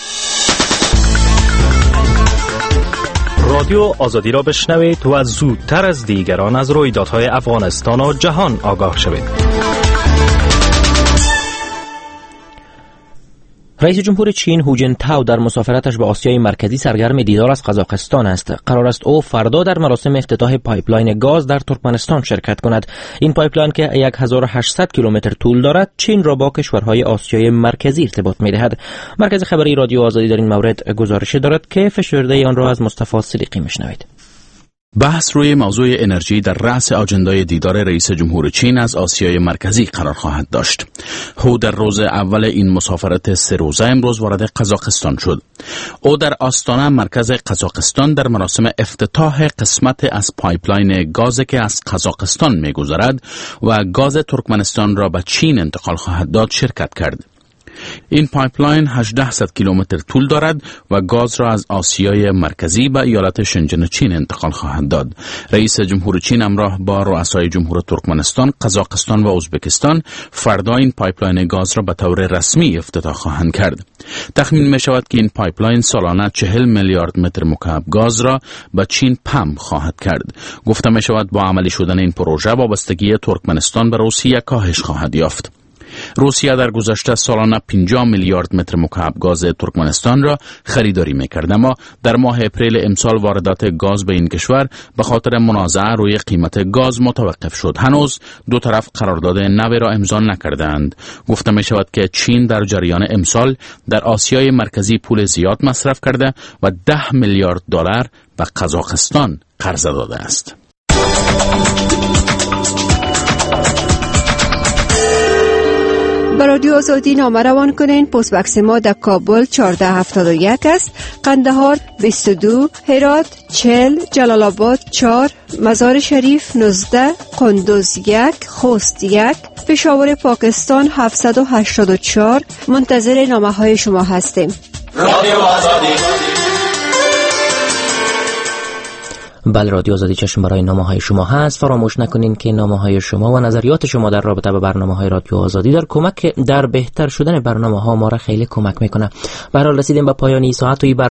رادیو آزادی را بشنوید و از زودتر از دیگران از رویدادهای افغانستان و جهان آگاه شوید. رئیس جمهور چین هو جنتاو در مسافرتش به آسیای مرکزی سرگرم دیدار از قزاقستان است. قرار است او فردا در مراسم افتتاح پایپلاین گاز در ترکمنستان شرکت کند. این پایپلاین که هزار و هشتصد کیلومتر طول دارد، چین را با کشورهای آسیای مرکزی ارتباط می‌دهد. مرکز خبری رادیو آزادی در این مورد گزارش دارد که فشرده آن را از مصطفی صدیقی میشنوید. بحث روی موضوع انرژی در رأس آجندای دیدار رئیس جمهور چین از آسیای مرکزی قرار خواهد داشت. او در روز اول این مسافرت سه روزه امروز وارد قزاقستان شد. او در آستانه مرکز قزاقستان در مراسم افتتاح قسمت از پایپلاین گازی که از قزاقستان می‌گذرد و گاز ترکمنستان را به چین انتقال خواهد داد شرکت کرد. این پایپلاین هجده کیلومتر طول دارد و گاز را از آسیای مرکزی به ایالت شنجن چین انتقال خواهد داد. رئیس جمهور چین همراه با رؤسای جمهور ترکمنستان، قزاقستان و ازبکستان فردا این پایپلاین گاز را به طور رسمی افتتاح خواهند کرد. تخمین می شود که این پایپلاین سالانه چهل میلیارد متر مکعب گاز را به چین پمپ خواهد کرد. گفته می شود با عملی شدن این پروژه وابستگی ترکمنستان به روسیه کاهش خواهد یافت. روسیه در گذشته سالانه پنجاه میلیارد متر مکعب گاز ترکمنستان را خریداری می‌کرد، اما در ماه اپریل امسال واردات گاز به این کشور به خاطر منازعه روی قیمت گاز متوقف شد. هنوز دو طرف قرارداد نوی را امضا نکردند. گفته می‌شود که چین در جریان امسال در آسیای مرکزی پول زیاد مصرف کرده و ده میلیارد دلار به قزاقستان قرض داده است. به رادیو آزادی نامه روان کنین. پست بکس ما در کابل چهارده هفتاد و یک است، قندهار بیست و دو، هرات چهل، جلال آباد چهار، مزار شریف نوزده، قندوز یک، خوست یک، پشاور پاکستان هفتصد و هشتاد و چهار. منتظر نامه های شما هستیم. رادیو آزادی. بله، رادیو آزادی چشم برای نامه های شما هست. فراموش نکنین که نامه های شما و نظریات شما در رابطه با برنامه های رادیو آزادی در کمک در بهتر شدن برنامه ها ما را خیلی کمک میکنه. به هر حال رسیدیم به پایان این ساعت و این